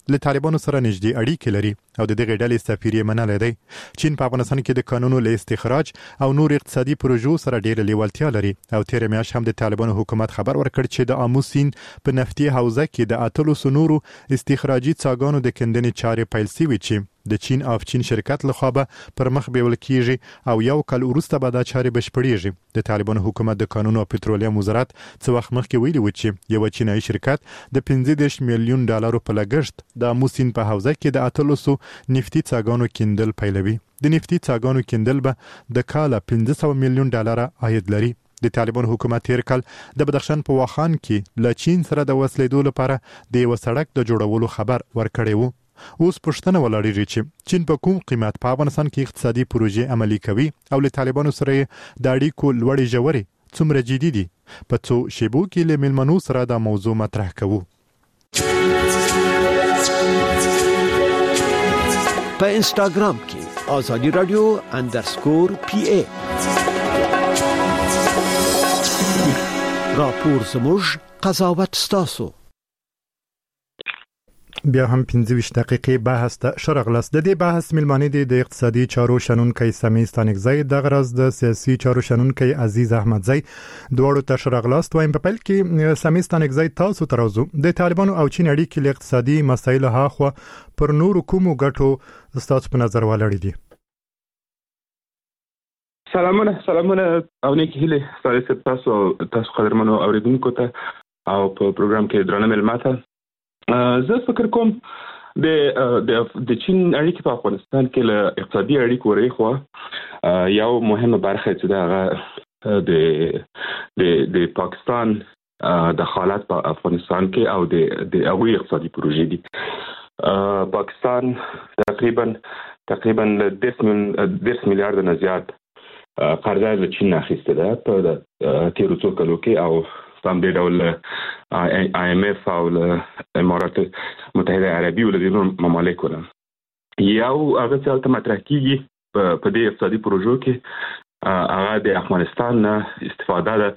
له طالبانو سره نږدې اړیکې لري او د دغه ډلې سفیر یې منلی دی. چین په افغانستان کې د قانونو له استخراج او نور اقتصادي پروژو سره ډېره لیوالتیا لري او تېره میاشت هم د طالبانو حکومت خبر ورکړ چې د آمو سیند په نفتي حوزه کې د اتلسو نورو استخراجي څاګانو د کیندنې چارې پیل شوې چې د چین افچین شرکت لخوا به پر مخ بیول کیږي او یو کال وروسته به دا چارې بشپړېږي. د طالبانو حکومت د قانون او پټرولیم وزارت څه وخت مخکې ویلي و چې یو چینایي شرکت د پنځه دېرش میلیون ډالرو په لګښت د آمو سیند په حوزه کې د اتلسو نفتي څاګانو کیندل پیلوي. د نفتي څاګانو کیندل به د کاله پنځه سوه میلیون ډالر عاید لري. د طالبانو حکومت تیر کال د بدخشان په واخان کې له چین سره د وسلېدو لپاره د یو سړک د جوړولو خبر ورکړی و. اوس پوښتنه ولاړیږي چې چین په کوم قیمت په افغانستان کې اقتصادي پروژې عملي کوي او له طالبانو سره د اړیکو لوړې ژورې څومره جدي دي. په څو شیبو کې له میلمنو سره دا موضوع مطرح کوو. په انستاګرام کې آزادي رادیو اندرسکور پی ای راپور زموږ قضاوت ستاسو. بیا هم پنځه ویشت دقیقې بحث ته شرغلاس. د دې بحث ملمانې دي د اقتصادي چارو شنونکی سمي ستانکزی، د غرض د سیاسي چارو شنونکی عزیز احمدزی. دوړو ته شرغلاس وایم. په پیل کې سمي ستانکزی تاسو ترازو د طالبانو او چین اړیکې له اقتصادي مسایلو هاخوا پر نور کومو ګټو تاسو په نظر ولري دي؟ سلامونه سلامونه او نیک هیله تاسو تاسو قدرمنو اوریدونکو ته او په پروګرام کې درنه ملماته. زه فکر کوم د د چین اړیکې په افغانستان کې له اقتصادي اړیکو ورېخوا یو مهمه برخه چې دا د د د پاکستان د حالات په افغانستان کې او د د هغوی اقتصادي پروژې دي. پاکستان تقریبا تقریبا دېرش میلیارډ نه زیات قرضه له چین اخیسته ده په تیرو څو کلو کې او سم د ډول آی ایم اف او امارات متحده عربي او د نورو ممالکو نه یو هغه څه ته مطرح کیږي په دې اقتصادي پروژو کې هغه د افغانستان نه استفاده ده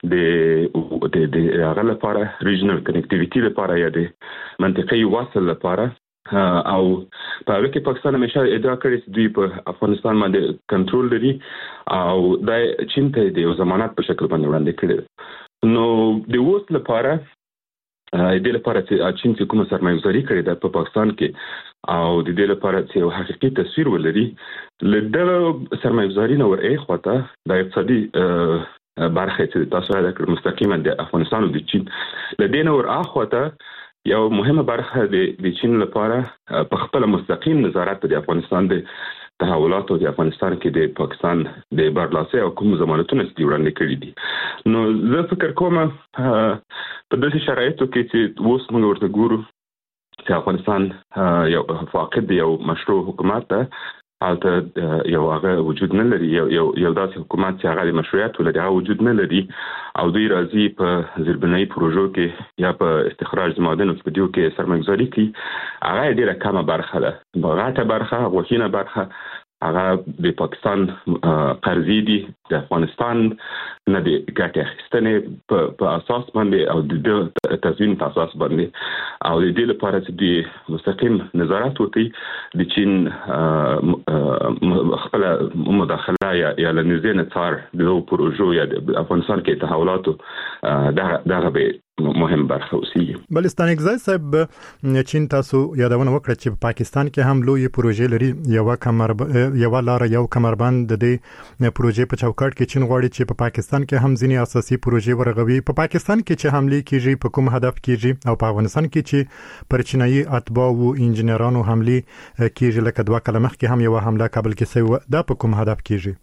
د د هغه لپاره ریجنل کنیکټیویټي لپاره یا د منطقي وصل لپاره او په هغه کې پاکستان همیشه ادعا کړې چې دوی په افغانستان باندې کنټرول لري او د چین ته د ضمانت په شکل باندې وړاندې کړي. نو د اوس لپاره د دې لپاره چې چین چې کومه سرمایه‌ګذاري کړې ده په پاکستان کې او د دې لپاره چې یو حقیقي تصویر ولري له دغه سرمایه‌ګذاري نه ورې خواته د اقتصادي برخه چې تاسو راځي مستقیما د افغانستان او د چین له دې نه ور اخواته یو مهمه برخه د چین لپاره په خپل مستقیم نظارت د افغانستان د تحولات او د افغانستان کې د پاکستان د برلاسي او کوم ضمانتونه چې وړاندې کړي دي. نو زه فکر کوم په داسې شرایطو کې چې اوس موږ ورته ګورو چې افغانستان یو فاقد یو مشروع حکومت ده هلته یو هغه وجود نه لري یو یو داسې حکومت چې هغه د مشروعیت ولري هغه وجود نه لري او دوی راځي په زیربنایي پروژو کې یا په استخراج د معدنو په دیو کې سرمایه‌ګذاري کوي. هغه ډېره کمه برخه ده. غټه برخه غوښینه برخه هغه د پاکستان قرضې دي د افغانستان نه د ګټې اخیستنې په اساس باندې او د تضمین په اساس باندې او د دې لپاره چې د مستقیم نظارت وکړي د چین خپل مداخله یا یا لنیزه نثار د پروژو یا د افغانستان کې تحولاتو دغه به مهم برخه اوسي. بلستانکزی صاحب چین تاسو یادونه وکړه چې په پاکستان کې هم لوی پروژې لري. یو کمر یو لار یو کمربند د دې پروژې په چوکاټ کې چین غواړي چې په پاکستان کې هم ځینې اساسي پروژې ورغوي. په پاکستان کې چې حمله کیږي په کوم هدف کیږي او په افغانستان کې چې پر چینایي اتباع او انجنیرانو حمله کیږي لکه دوه کلمه کې هم یو حمله کابل کې سوي دا په کوم هدف کیږي؟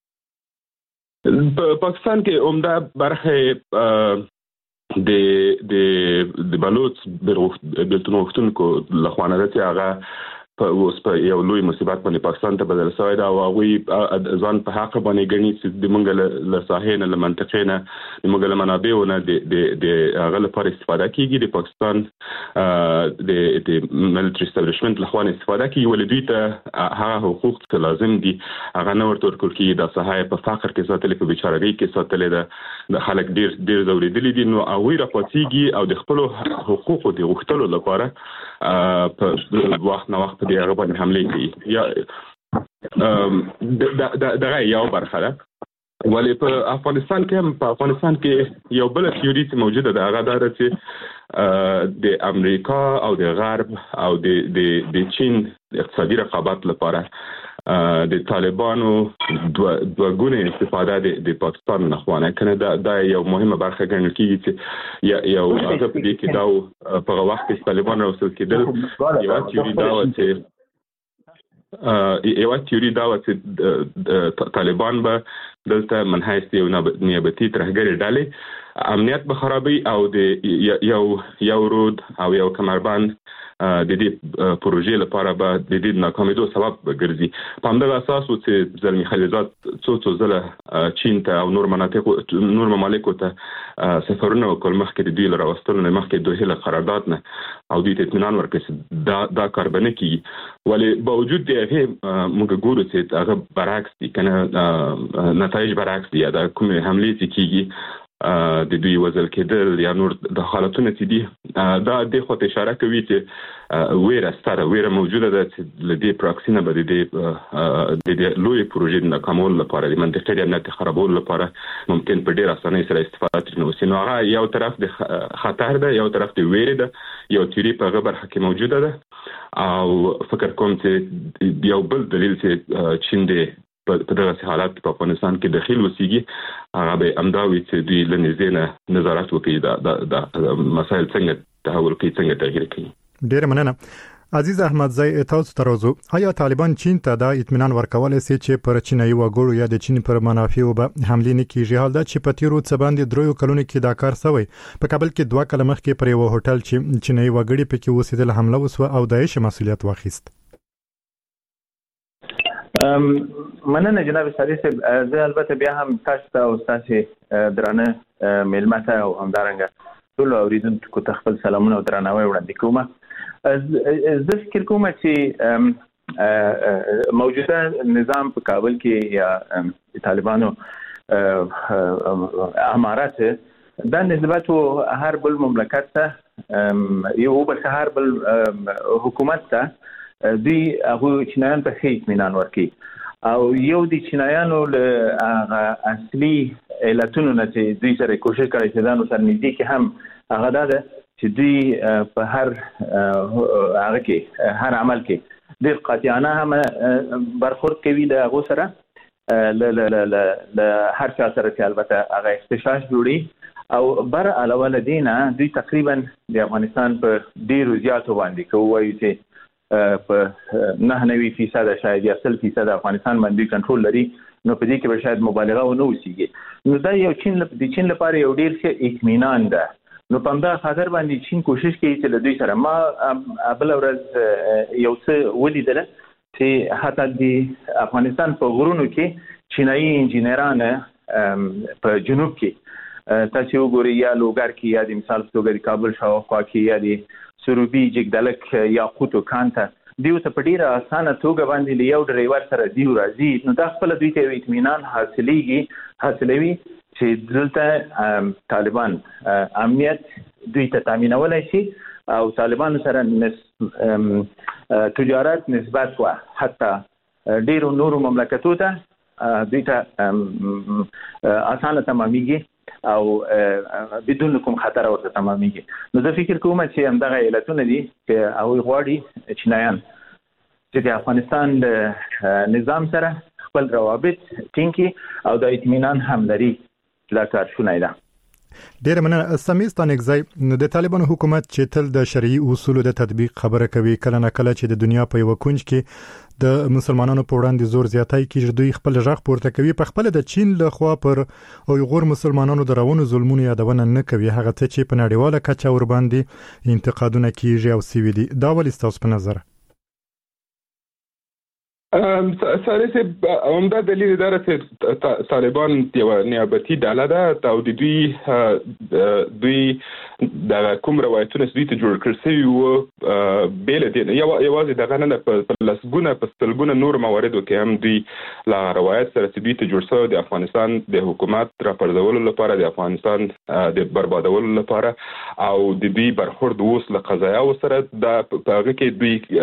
په پاکستان کې عمده برخه د د د بلوچ بلتون وختونکو لخوانه ده چې هغه په اوس په یو لوی مصیبت باندې پاکستان ته بدل شوی دا او هغه ځان په حق باندې غني چې د منګل له ساحې نه له منطقې نه د مګل منابعونه د د د غل پر استفاده کیږي د پاکستان د د ملټری استابلیشمنت له خوا استفاده کیږي ولې ته هغه حقوق چې لازم دي هغه نه ورته ورکول کیږي د صحای په فقر کې ساتل په بیچارهګۍ کې ساتل د خلک ډیر ډیر زوریدلي دي نو هغه راپاتېږي او د خپل حقوقو د غوښتلو لپاره په وخت نه وخت په دغه باندې حمله کوي یا د د دغه یو برخه ده ولی په افغانستان کې په افغانستان کې یو بل تیوري چې موجوده ده هغه دا چې د امریکا او د غرب او د د د چین اقتصادي رقابت لپاره د طالبانو دوه دوه ګونې استفاده د د پاکستان نه خوانه کنه دا د یو مهمه برخه ګڼل کیږي چې یو هغه په دې کې دا په وخت کې طالبان راوستل کېدل یو تیوري دا و چې یو تیوري دا و چې طالبان به دلته منحیث یو نیابتي ترهګری ډلې امنیت به خرابي او د یو یو رود او یو کمربند د دې پروژې لپاره به د دې ناکامیدو سبب ګرځي په همدغه اساس چې زلمی خلیزات څو څو ځله چین ته او نور مناطق نور ممالکو ته سفرونه وکړ مخکې د دوی لپاره واستل نه مخکې دوه له قرارداد نه او دوی ته اطمینان ورکړي دا دا کار به نه کیږي ولی باوجود د هغه موږ ګورو چې هغه برعکس دي کنه نتایج برعکس دي دا کومه حمله چې کیږي د دوی وزل کېدل یا نور د حالتونو چې دي دا د خو ته اشاره کوي چې ویره ستاره ویره موجوده ده چې لدی پراکسینه به د د لوی پروژې د ناکامول لپاره د منطقې د امنیت خرابول لپاره ممکن په ډیر اسانه سره استفاده ترنو سينو هغه یو طرف د خطر ده یو طرف د ویره ده یو تیوري په غبر حکم موجوده ده او فکر کوم چې یو بل دلیل چې چین دی په دغه حالات په افغانستان کې داخل وسیږي هغه به امداوي چې دوی لنیزنه نظارت وکړي دا د مسایل څنګه تحول کوي څنګه تغییر کوي ډیر مننه عزیز احمد زئی تاسو ترازو آیا طالبان چین ته دا اطمینان ورکول سي چې پر چینایي وګړو یا د چین پر منافعو به حمله نه کیږي حال دا چې په تیرو څه باندې درو کلونو کې دا کار شوی په کابل کې دوه کلمه کې پر یو هوټل چې چینایي وګړي پکې اوسېدل حمله وسو او دایښ مسؤلیت واخیست ام مننه جناب ساری صاحب زه البته بیا هم تاسو ته او تاسو درانه ملمته او همدارنګه ټول اوریدونکو ته خپل سلامونه او درناوی وړاندې کوم زه فکر کوم چې موجوده نظام په کابل کې یا طالبانو امارات دا نسبت هر بل مملکت ته یو بل هر بل حکومت ته دوی هغه چینایان په هیڅ اطمینان ورکړي او یو د چینایانو له اصلي علتونو نه چې دوی سره کوشش کوي چې دا نو سر نږدې کې هم هغه ده چې دوی په هر هغه کې هر عمل کې د قاطعانه هم برخورد کوي د هغه سره ل ل ل ل هر څه سره چې البته هغه اختشاش جوړي او بر علاوه لدينا دوی تقریبا د افغانستان په ډیرو زیاتو باندې کوي چې په نه نوي فیصد شاید یا سل فیصد افغانستان باندې کنټرول لري نو په دې کې به شاید مبالغه و نه وسیږي نو دا یو چین د چین لپاره یو ډیر ښه اطمینان ده نو په همدا خاطر باندې چین کوشش کوي چې له دوی سره ما بل ورځ یو څه ولیدل چې حتی د افغانستان په غرونو کې چینایي انجینران په جنوب کې تاسو وګورئ یا لوګر کې یا د مثال په توګه د کابل شاوخوا کې یا د سروبي جګدلک یا قوتو کانته دیو ته په ډیره اسانه توګه باندې یو ډرایور سره دیو راځي نو دا خپل دوی ته اطمینان حاصلېږي حاصلوي چې دلته طالبان امنیت دوی ته تامینولای شي او طالبان سره نس تجارت نسبت وا حتی ډیرو نورو مملکتو ته دوی ته اسانه تمامېږي او بدون کوم خطر ورته تمامېږي نو زه فکر کوم چې همدغه علتونه دي چې هغوی غواړي چینایان چې د افغانستان د نظام سره خپل روابط ټینګ کړي او د اطمینان هم لري دا کار شونی ده ډیر مننه سمیستان اگزای د طالبان حکومت چې تل د شرعي اصولو د تطبیق خبره کوي کله نه کله چې د دنیا په یو کونج کې د مسلمانانو په وړاندې زور زیاتای کې دوی خپل ژغ پورته کوي په خپل د چین له خوا پر او غور مسلمانانو د روانو ظلمونو یادونه نه کوي هغه ته چې په نړیواله کچه ور باندې انتقادونه کیږي او سوي دي دا ولې تاسو په نظر ساري صاحب همدا دلیل دا چې طالبان یو نیابتي ډله ده او د دوی دوی د کوم روایتونه دوی ته جوړ کړی شوي وو بیل دي یوازې دغه نه په لسګونه په سلګونه نور مواردو کې هم دوی لا روایت سره چې دوی ته جوړ شوی د افغانستان د حکومت راپرځولو لپاره د افغانستان د بربادولو لپاره او د دوی برخورد اوس له قضایاو سره د په هغه کې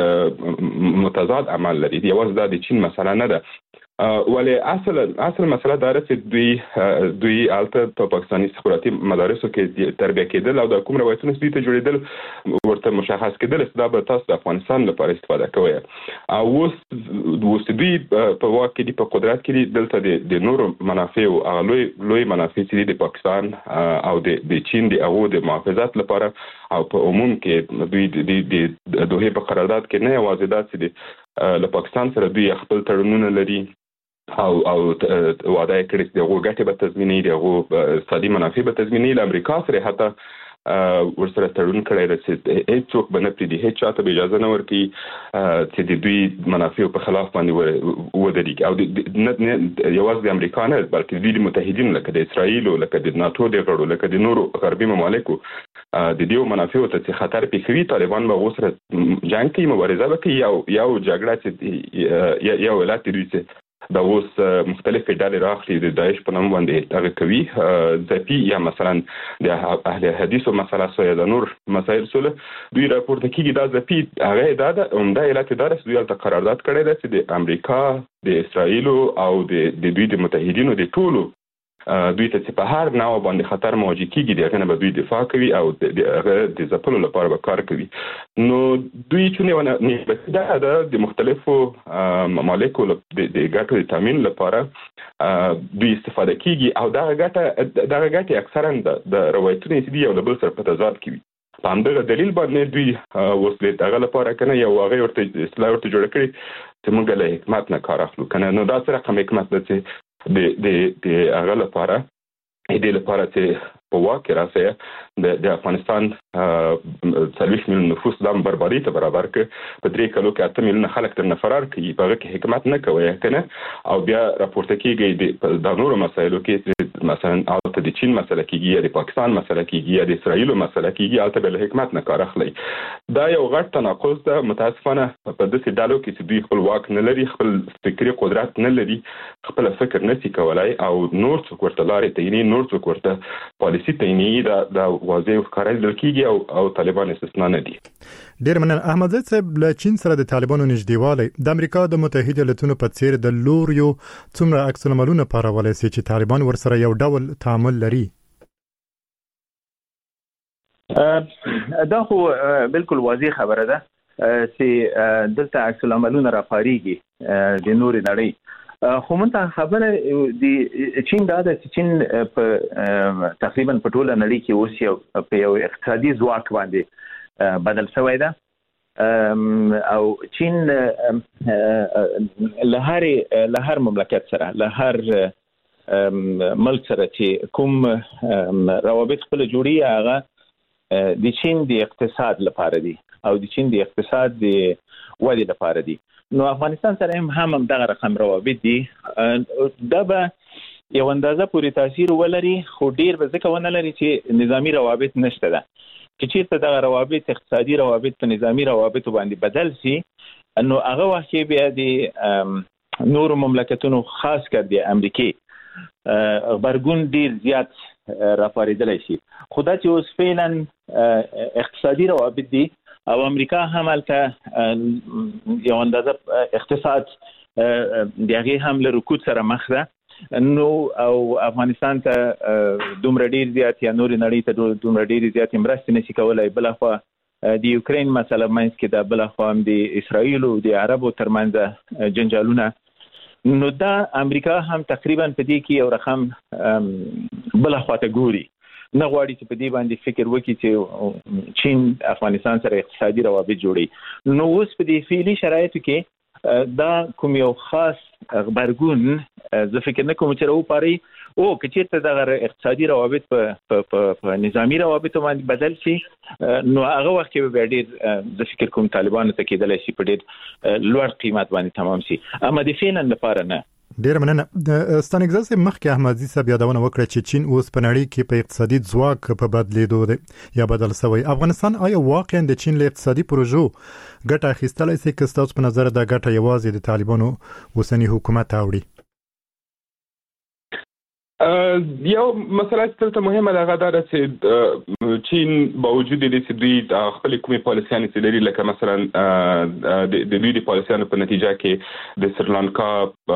دوی متضاد عمل لري. یوازې دا د چین مسله نه ده ولی اصل اصل مسله دا ده چې دوی دوی الته په پاکستاني استخباراتي مدارسو کې تربیه کېدل او د کوم روایتونو دوی ته جوړېدل ورته مشخص کېدل چې دا به تاسو د افغانستان لپاره استفاده کوئ او اوس اوس دوی په واک کې دي په قدرت کې دي دلته د نورو منافع او لوی لوی منافع چې د پاکستان او د چین د هغو د محافظت لپاره او په عموم کې دوی د دوه په قرارداد کې نه یوازې دا چې له پاکستان سره دوی خپل تړونونه لري او او وعده کړی چې دغه ګټه به تضمیني دغه اقتصادي منافع به تضمیني ل امریکا سره حتی ورسره تړون کړی دی چې هیڅ څوک به نه پریږدي هیڅ چاته به اجازه نه ورکړي چې د دوی منافع په خلاف باندې ودرېږي او یوازې د امریکا نه بلکې دوی د متحدینو لکه د اسرائیل او لکه د ناتو د غړو لکه د نورو غربي ممالکو د دې منافع ته چې خطر پیښوي طالبان به غوسره جنگ کوي مبارزه وکړي یو یو جګړه چې یو ولایت دوی چې دا اوس مختلفې ډلې راخلي د داعش په نوم باندې هغه کوي ځپي یا مثلا د اهل حدیث او مسله سوی د نور مسایل سره دوی راپورته کیږي دا ځپي هغه دا د عمده علت دار دوی ته قرارداد کړی دی چې د امریکا د اسرائیل او د دوی د متحدینو د ټولو دوی ته په هر نوع باندې خطر مواجه کیږي دغه نه به دوی دفاع کوي او دغه د ځپلو لپاره به کار کوي. نو دوی چې نه دا د مختلفو ممالکو د ګټو د تامین لپاره دوی استفاده کیږي او دا ګټه دا ګټه اکثرا د روایتونو چې دی یو د بل سره په تضاد کې وي. په همدغه دلیل باندې دوی وسلې دغه لپاره کنه یو هغه ورته اصلاح ورته جوړ کړي چې موږ له حکومت نه کار اخلو کنه نو دا سره کوم حکومت ده چې د د د هغه لپاره د لپاره چې په واقع راځي د د افغانستان څلوېښت میلیون نفوس د بربادي ته برابر کې په درې کلو کې اته میلیون خلک تر فرار کوي په هغه کې حکومت نه کوي کنه او بیا راپورته کیږي د نورو مسایلو کې مثلا او ته د چین مسله کیږي یا د پاکستان مسله کیږي یا د اسرائیل مسله کیږي او ته بل حکومت نه کار اخلي. دا یو غټ تناقض ده متاسفانه په داسې ډالو کې چې دوی خپل واک نه لري خپل فکري قدرت نه لري خپل فکر نه سي کولای او نور څوک ورته لارې تعیني نور څوک ورته پالیسي تعیني دا د واضح ښکارای دل کیږي او او طالبان استثنا نه دي. ډیر مننه احمد زید صاحب له چین سره د طالبانو نږدېوالی د امریکا د متحده ایالاتونو په څیر د لوریو څومره عکس العملونه پارولای شي چې طالبان ورسره یو ډول تعامل لري؟ دا خو بالکل واضح خبره ده چې دلته عکس العملونه راپاریږي د نور نړۍ خو مونږ خبره د چین دا د چین په تقریبا په ټوله نړۍ کې اوس یو په یو اقتصادي ځواک باندې بدل شوی ده او چین له هر له هر مملکت سره له هر ملک سره چې کوم روابط خپل جوړي هغه د چین د اقتصاد لپاره دي او د چین د اقتصاد د ودې لپاره دي. نو افغانستان سره هم هم دغه رقم روابط دي دا به یو اندازه پوری تاثیر ولري خو ډیر به ځکه ونه لري چې نظامی روابط نشته ده چې چیرته دغه روابط اقتصادي روابط په نظامی روابط باندې بدل شي نو هغه وخت بیا د نور مملکتونو خاص کر د امریکای خبرګون ډیر زیات راپاریدلی شي. خو دا چې اوس فعلا اقتصادي روابط دي او امریکا هم البته یو اندازه اقتصاد دغه هم له رکود سره مخ ده نو او افغانستان ته دومره ډیر زیات یا نور نړۍ ته دومره ډیر زیات مرستې نشي کولای. بل خو د یوکرين مسله مینس کې د بل خو هم د اسرائیل او د عربو ترمنځ جنجالونه نو دا امریکا هم تقریبا په دې کې یو رقم بل خو ته ګوري نه غواړي چې په دې باندې فکر وکړي چې چین افغانستان سره اقتصادي روابط جوړي. نو اوس په دې فعلي شرایطو کې دا کوم یو خاص خبرګون زه فکر نه کوم چې راوپاري او کچې ته د اقتصادي روابط په په نظامی روابط باندې بدل شي نو هغه وخت کې به ډېر د فکر کوم طالبانو ته کېدل شي په ډېر لوړ قیمت باندې تمام شي اما د فعلا لپاره نه. ډیر مننه. د ستانګزاس مخکې احمدزي صاحب یادونه وکړه چې چین اوس په نړۍ کې په اقتصادي ځواک په بدلیدو دی یا بدل شوی. افغانستان آیا واقعا د چین له اقتصادي پروژو ګټه اخیستلای شي که ستاسو په نظر دا ګټه یوازې د طالبانو اوسنی حکومت اوري؟ یو مسله چې تل مهمه ده هغه دا چې چین باوجود دې چې دوی د خپل کومې پالیسیانې چې لري لکه مثلا د دوی د پالیسیانو په نتیجه کې د سریلانکا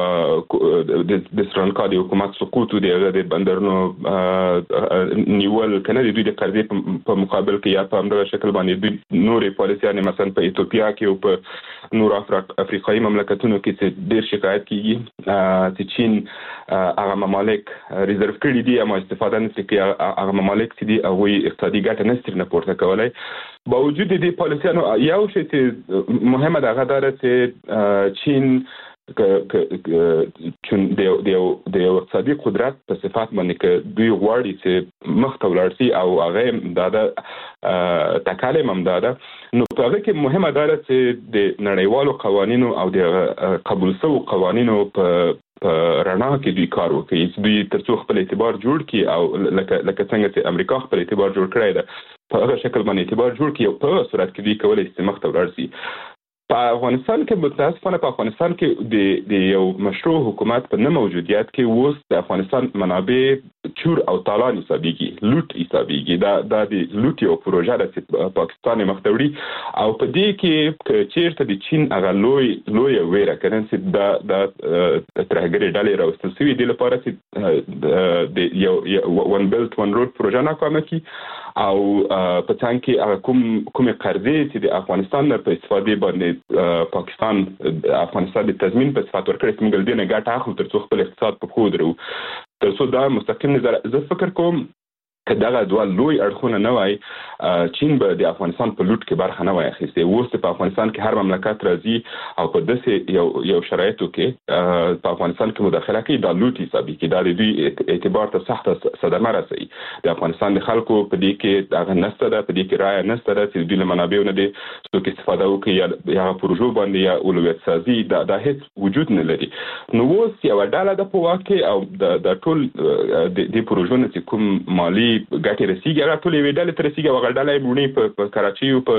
د سریلانکا د حکومت سقوط او د بندرونو نیول کنه د دوی د قرضې په مقابل کې یا په همدغه شکل باندې دوی نورې پالیسیانې مثلا په ایتوپیا کې او په نور افریقایي مملکتونو کې چې ډېر شکایت کیږي چې چین هغه ممالک ریزرو کړی دي اما استفاده نه کوي هغه ممالک چې دي هغه اقتصادي ګټه نشي نه پورته کولای. باوجود دې پالیسیانو یو شی چې مهمه ده هغه دا چې چین چون د د اقتصادي قدرت په صفات باندې کې دوی غواړي چې مخ ته ولاړ شي او هغه د تکالم هم ده نو په هغه کې مهمه ده چې د نړیوالو قوانینو او د قبول شوو قوانینو په په رڼا کې دوی کار وکړي چې دوی ترڅو خپل اعتبار جوړ کړي او لکه لکه څنګه چې امریکا خپل اعتبار جوړ کړی ده په هغه شکل باندې اعتبار جوړ کړي او په صورت کې دوی کولای شي مخ ته ولاړ شي. په افغانستان کې متاسفانه په افغانستان کې د د یو مشروع حکومت په نه موجودیت کې اوس د افغانستان منابع چور او تالان حسابيږي لوټ حسابيږي دا د لوټ یو پروژه ده چې پاکستان مختوري او په دې کې چیرته د چین هغه لوی لوی ویره کړي چې دا د ترهګری ډلې راوستل شوی دی لپاره چې د یو ون بیلت ون روډ پروژه ناکامه کی او په څنګه کې کوم کوم قرضې چې د افغانستان په استفاده باندې پاکستان افغانستان د تضمین په صفات ورکړي چې موږ دې نه ګټه اخلو ترڅو خپل اقتصاد په خو درو ترڅو دا مستقیم نظر زه فکر کوم که دغه دوه لوی اړخونه نه وای چین به د افغانستان په لوټ کې برخه نه وای اخیسته. اوس په افغانستان کې هر مملکت راځي او په داسې یو یو شرایطو کې په افغانستان کې مداخله کوي د لوټ حسابي کې د دوی اعتبار ته سخت صدمه رسي. د افغانستان د خلکو په دې کې دغه نسته ده په دې کې رائے نسته ده چې دوی له منابعونو دي څوک استفاده وکړي یا یا پروژو باندې یا اولویت سازي دا د هیڅ وجود نه لري. نو اوس یو ډاله د په واقع او د ټول د پروژو چې کوم مالی ګټه رسیږي هغه ټول وی ډلې تر رسیږي هغه ډلې مونږ په کراچي او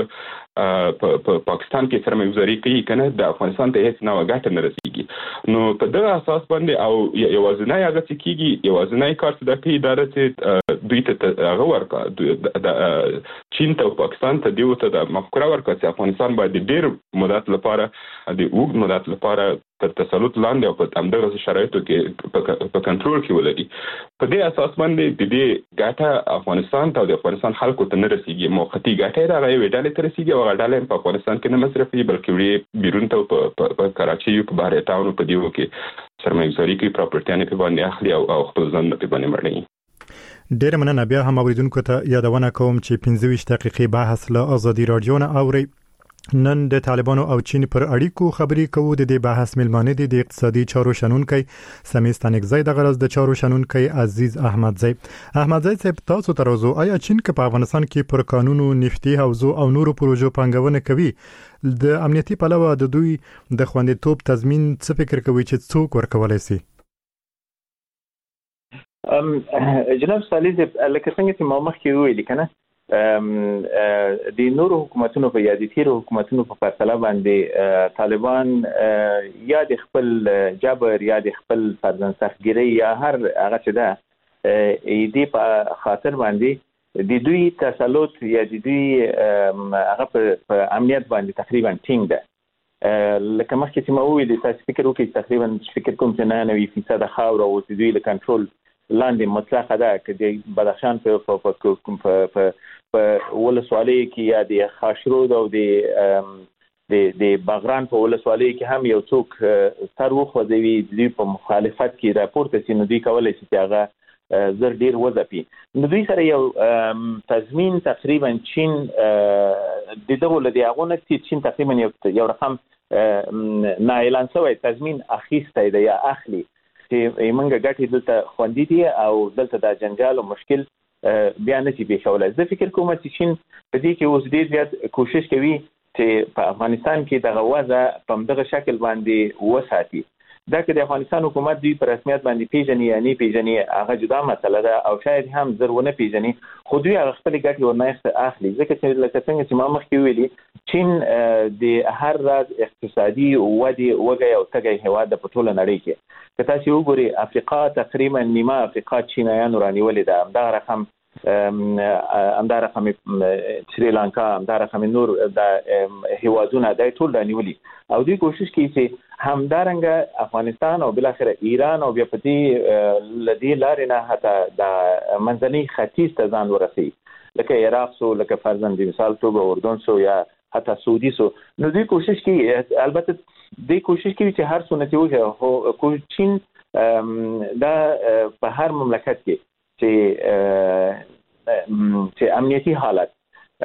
په په پاکستان کې سرمایه‌گذاري کوي کنه د افغانستان ته هیڅ نه ګټه نه رسیږي. نو په دغه اساس باندې او یوازنۍ هغه چې کیږي یوازنۍ کار څه د کې اداره چې دوی ته هغه ورکا د چین ته او پاکستان ته دیو ته د مفکوره ورکا چې افغانستان باید ډېر مدت لپاره د اوږد مدت لپاره تر تسلط لاندې او په همدغه شرایطو کې په کنټرول کې ولري. په دې اساس باندې د دې ګټه افغانستان ته او د افغانستان خلکو ته نه رسیږي. موقتی ګټه راغی ویډالې ته رسیږي او غډاله په افغانستان کې نه مصرفي بلکې وړي بیرون ته په کراچي او په بهر ټاون په دیو کې سرمایه‌گذاري کوي پراپرټیانه په باندې اخلي او خپل ځان په باندې مړني. ډیر مننه. بیا هم اوریدونکو ته یادونه کوم چې پنځه ویشت دقیقې بحث له ازادي رادیو نه اوري. نن د طالبانو او چین پر اړیکو خبرې کوو. د دې بحث ملمانه دي د اقتصادي چارو شنونکي سمیستانګزی د غرض د چارو شنونکي عزیز احمدزی. احمدزی صاحب تاسو ته راځو آیا چین که په افغانستان کې پر قانونو نفتي حوزو او نورو پروژو پنګونه کوي د امنیتي پلوه د دوی د خوندیتوب تضمین څه فکر کوي چې څوک ورکولای شي؟ ام جناب صالح لکه څنګه چې ما مخکې ویل کنه د نورو حکومتونو په یادې تیرو حکومتونو په فیصله باندې طالبان یا د خپل جبر یا د خپل فرضاً سختګیري یا هر هغه څه ده دې په خاطر باندې د دوی تسلط یا د دوی هغه په امنیت باندې تقریبا ټینګ ده. لکه مخکې چې ما وویل تاسو فکر وکړئ تقریبا فکر کوم چې نه نوي فیصد خاور او د دوی له کنټرول لاندې مطلقه ده که د بدخشان په په په په ولسوالۍ کې یا د خاشرود او د د د باغران په ولسوالۍ کې هم یو څوک سر وخوځوي دوی په مخالفت کې راپورته شي نو دوی کولای شي چې هغه زر ډیر وځپي. نو دوی سره یو تضمین تقریبا چین د دغه لدی هغه چې چین تقریبا یو یو رقم نه اعلان شوی تضمین اخیسته دی یا اخلي چې موږ ګټې دلته خوندې دي او دلته د جنجال او مشکل بیا نه شي پیښولای. زه فکر کوم چې چین په دې کې اوس ډېر زیات کوشش کوي چې په افغانستان کې دغه وضع په دغه شکل باندې وساتي. دا که د افغانستان حکومت دوی په رسمیت باندې پیژني یا نه پیژني هغه جدا مسله ده او شاید هم ضروري پیژني، خو دوی هغه خپل ګټې ورنه اخلي ځکه چې لکه څنګه چې ما مخکې ویلي چین د هر راز اقتصادي ودې وګي او تګي هیواد د ټوله نړۍ کې. که تاسو وګورئ افریقا تقریبا نیمه افریقا چینایانو رانیولې ده، همدا رقم همدا رقم سریلانکا، همدا رقم نور د هیوادونه د ټول رانیولي او دوی کوشش کوي چې همدارنګه افغانستان او بالاخره ایران او بیا په دې لدی لارې نه حتی د منځني ختیځ ته ځان ورسي، لکه عراق سو، لکه فرضاً د مثال توګه اردن سو یا حتی سعودي سو. نو دوی کوشش کوي، البته دوی کوشش کوي چې هر څونه چې هو چین دا په هر مملکت کې چې چې امنیتي حالت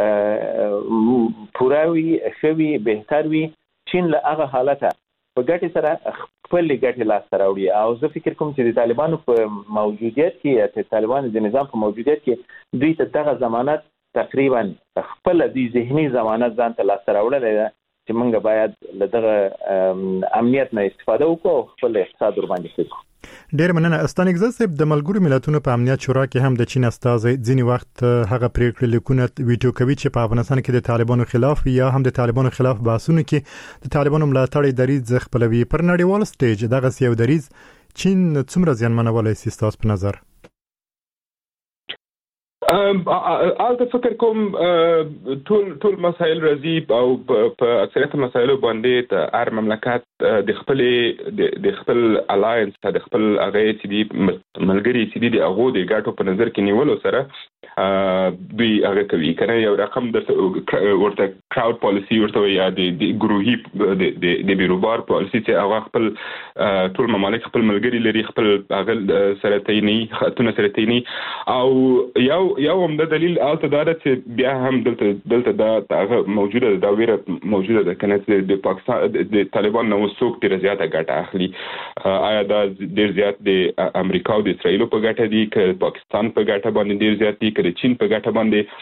پوراوي شوي بهتر وي، چین له هغه حالته په ګټې سره خپل ګټې لاس ته راوړي. او زه فکر کوم چې د طالبانو په موجودیت کې د طالبانو د نظام په موجودیت کې دوی ته دغه ضمانت تقریبا خپل د ذهني ضمانت ځان ته لاس ته راوړل ده چې موږ باید له دغه امنیت نه استفاده وکړو او خپل اقتصاد ور باندې وکړو. ډیر مننه. استانګزه صاحب، د ملګرو ملتونو په امنیت شورا کې هم د چین استازي ځینی وخت هغه پریکړې لیکونه ویټو کوي چې په افغانستان کې د طالبانو خلاف یا هم د طالبانو خلاف بحثونه کې د طالبانو ملاتړ دریځ خپلوي. پر نړیوال سټیج دغه سیو دریځ چین څومره زیانمنولای شي ستاسو په نظر؟ آلته فکر کوم ټول ټول مسایل راځي او په اکثریت مسایلو باندې د هر مملکت د خپل د خپل الاینس د خپل هغه چې دی ملګری چې دی د هغه د ګټو په نظر کې نیولو سره دوی هغه کوي کنه یو رقم د ورته کراود پالیسی ورته یا د ګروهي د د بیروبار پالیسی چې هغه خپل ټول ممالک خپل ملګری لري، خپل هغه سره تینی خاتون سره تینی او یو یو هم د دلیل آلته دا چې بیا هم دلته دلته دا هغه موجوده دا ویره موجوده ده کنه چې د پاکستان د طالبان نو څوک ډیر زیاته ګټه اخلي. آیا دا ډیر زیات د امریکا او د اسرایل په ګټه دي که پاکستان په ګټه باندې ډیر زیات دي که چین په ګټه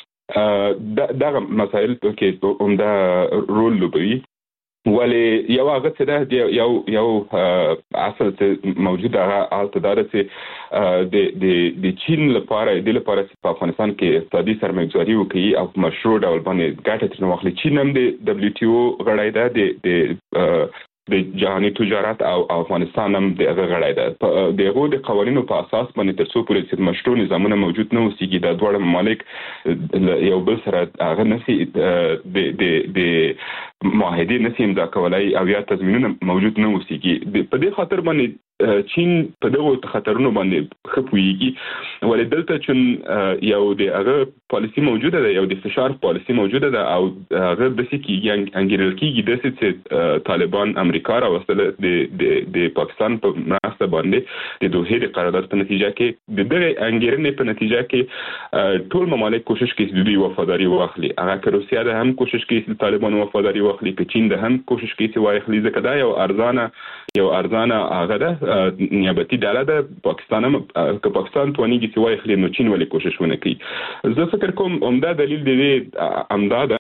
باندې؟ دا مسایل کې هم دا رول لوبوي. ولی یو هغه څه ده یو یو اصل څه موجوده هغه آلته دا چې د د د چین لپاره د لپاره په افغانستان کې اقتصادي سرمایه‌ګذاري وکړي او مشروع ډول باندې ګټه ترې واخلي. چین هم د دبليو ټي او غړی ده، د د د جهاني تجارت او افغانستان هم د هغه غړی ده. د هغو د قوانینو په اساس باندې تر څو پورې چې مشروع نظامونه موجود نه اوسېږي د دواړه ممالک یو بل سره هغه نشي د د د معاهدې نشي امضا کولای او یا تضمینونه موجود نه اوسېږي. په دې خاطر باندې چین په دغه خطرونو باندې خپويږي، ولې دلته چې یو د هغه پالیسی موجوده ده، یو د فشار پالیسی موجوده ده او هغه د سکیږي انګیرل کیږي د چې طالبان امریکا راوستل د د د پاکستان په مرسته باندې د دوه د قرارداد په نتیجه کې د دغه انګیرنې په نتیجه کې ټول ممالک کوشش کوي چې دوی وفاداری واخلي. هغه که روسیا ده هم کوشش کوي چې طالبان وفاداری واخلي، که چین ده هم کوشش کوي چې واخلي، ځکه دا یو ارزانه یو ارزانه هغه ده نیابتي ډاله ده. پاکستان هم که پاکستان توانیږي چې واخلي نو چین ولې کوشش ونه کوي؟ زه فکر کوم عمده دلیل دی امدا ده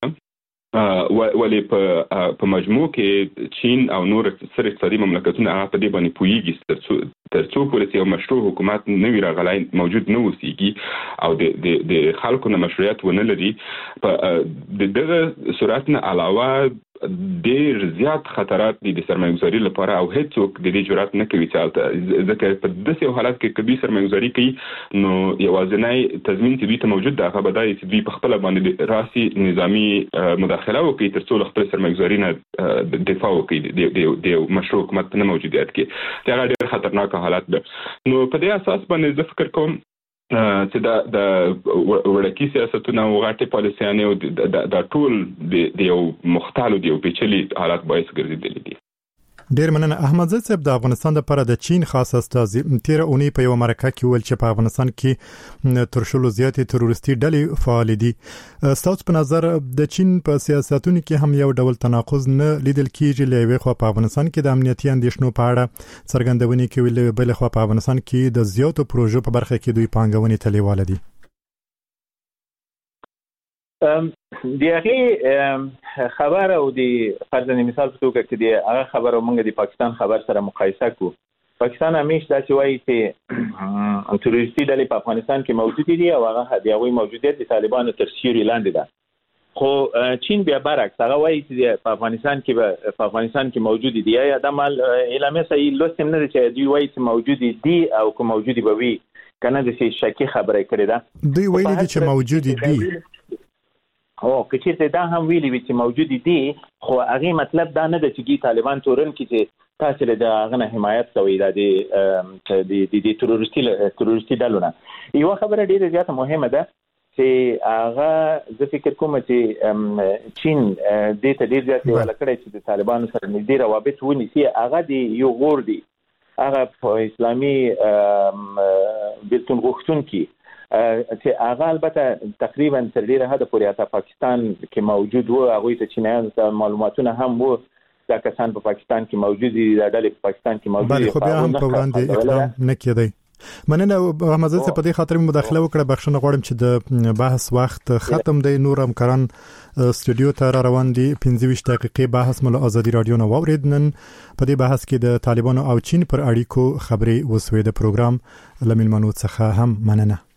ولی په په مجموع کې چین او نور سر اقتصادي مملکتونه هغه په دې باندې پويږي تر څو پورې یو مشروع حکومت نه وي راغلی موجود نه اوسېږي او د د د خلکو نه مشروعیت ونه لري. په دغه صورت نه علاوه ډیر زیات خطرات دي د سرمایه‌ګذاري لپاره او هیڅوک د دې جرأت نه کوي چې ځکه په داسې حالت کې کبي سرمایه‌ګذاري کوي نو یوازینی تضمین چې دوی ته موجود ده هغه بدای چې دوی په خپل باندې راسي نظامی مداخله وکړي تر څو خپل سرمایه‌ګذاري نه دفاع وکړي د د مشروع حکومت نه موجودیت کې. دا ډیر خطرناک حالت ده. نو په دې اساس باندې زه فکر کوم چې دا د وړکی سیاستونه او غټي پالیسیانه او د ټول د یو مختلف دی او پیچلي حالات باعث ګرځیدل دي. ډیر مننه. احمد زید صاحب د افغانستان لپاره د چین خاص استازي تیر اونۍ په یو مرکه کې ویل چې په افغانستان کې تر شلو زیاتې تروریستي ډلې فعال دي. ستاسو په نظر د چین په سیاستونو کې هم یو ډول تناقض نه لیدل کیږي؟ لوي خو په افغانستان کې د امنیتي اندیشنو په اړه څرګندونې کوي، بل خو په افغانستان کې د زیاتو پروژو په برخه کې دوی پانګونې تلیواله دي. دی هغه خبر او دی فرضاً مثال په توګه کې دی هغه خبر او موږ د پاکستان خبر سره مقایسه کو. پاکستان همیشه داسې وایي چې تروریستي ډلې په افغانستان کې موجود دي او هغه د هغوی موجودیت د طالبانو تر سیوري لاندې ده. خو چین بیا برعکس هغه وایي چې په افغانستان کې به په افغانستان کې موجود دي. یا د مال اعلامیه صحیح لوستم نه چې دوی وایي چې موجود دي او که موجود به وي کنه د شي شکی خبره کړې ده. دوی وایي چې موجود دي او که چیرته دا هم ویلي وي چې موجود دي، خو هغه مطلب دا نه ده چې طالبان تورن کې چې تاسو له هغه حمایت کوي د د د تروریستي تروریستي ډلونه. یو خبره ډیره زیاته مهمه ده چې هغه زه فکر کوم چې چین د ته ډیر زیات ولا کړی چې د طالبانو سره نږدې روابط ونیسي. هغه د یو غور دی هغه په اسلامي بیلتون غوښتونکي چې هغه البته تقریبا تر ډیره حد پورې اته پاکستان کې موجود وو، هغه ته چینایان ته معلوماتونه هم وو دا کسان په پاکستان کې موجود دي، دا ډلې په پاکستان کې موجود دي. خو بیا هم په وړاندې اقدام نه کېدی. مننه احمد زید په دې خاطر مداخله وکړه. بخښنه غواړم چې د بحث وخت ختم دی. نور همکاران استودیو ته را روان دي. پنځه ویشت دقیقې بحث مل ازادي رادیو نو واورید. نن په دې بحث کې د طالبانو او چین پر اړیکو خبرې وسوي. د پروګرام لمنمنو څخه هم مننه.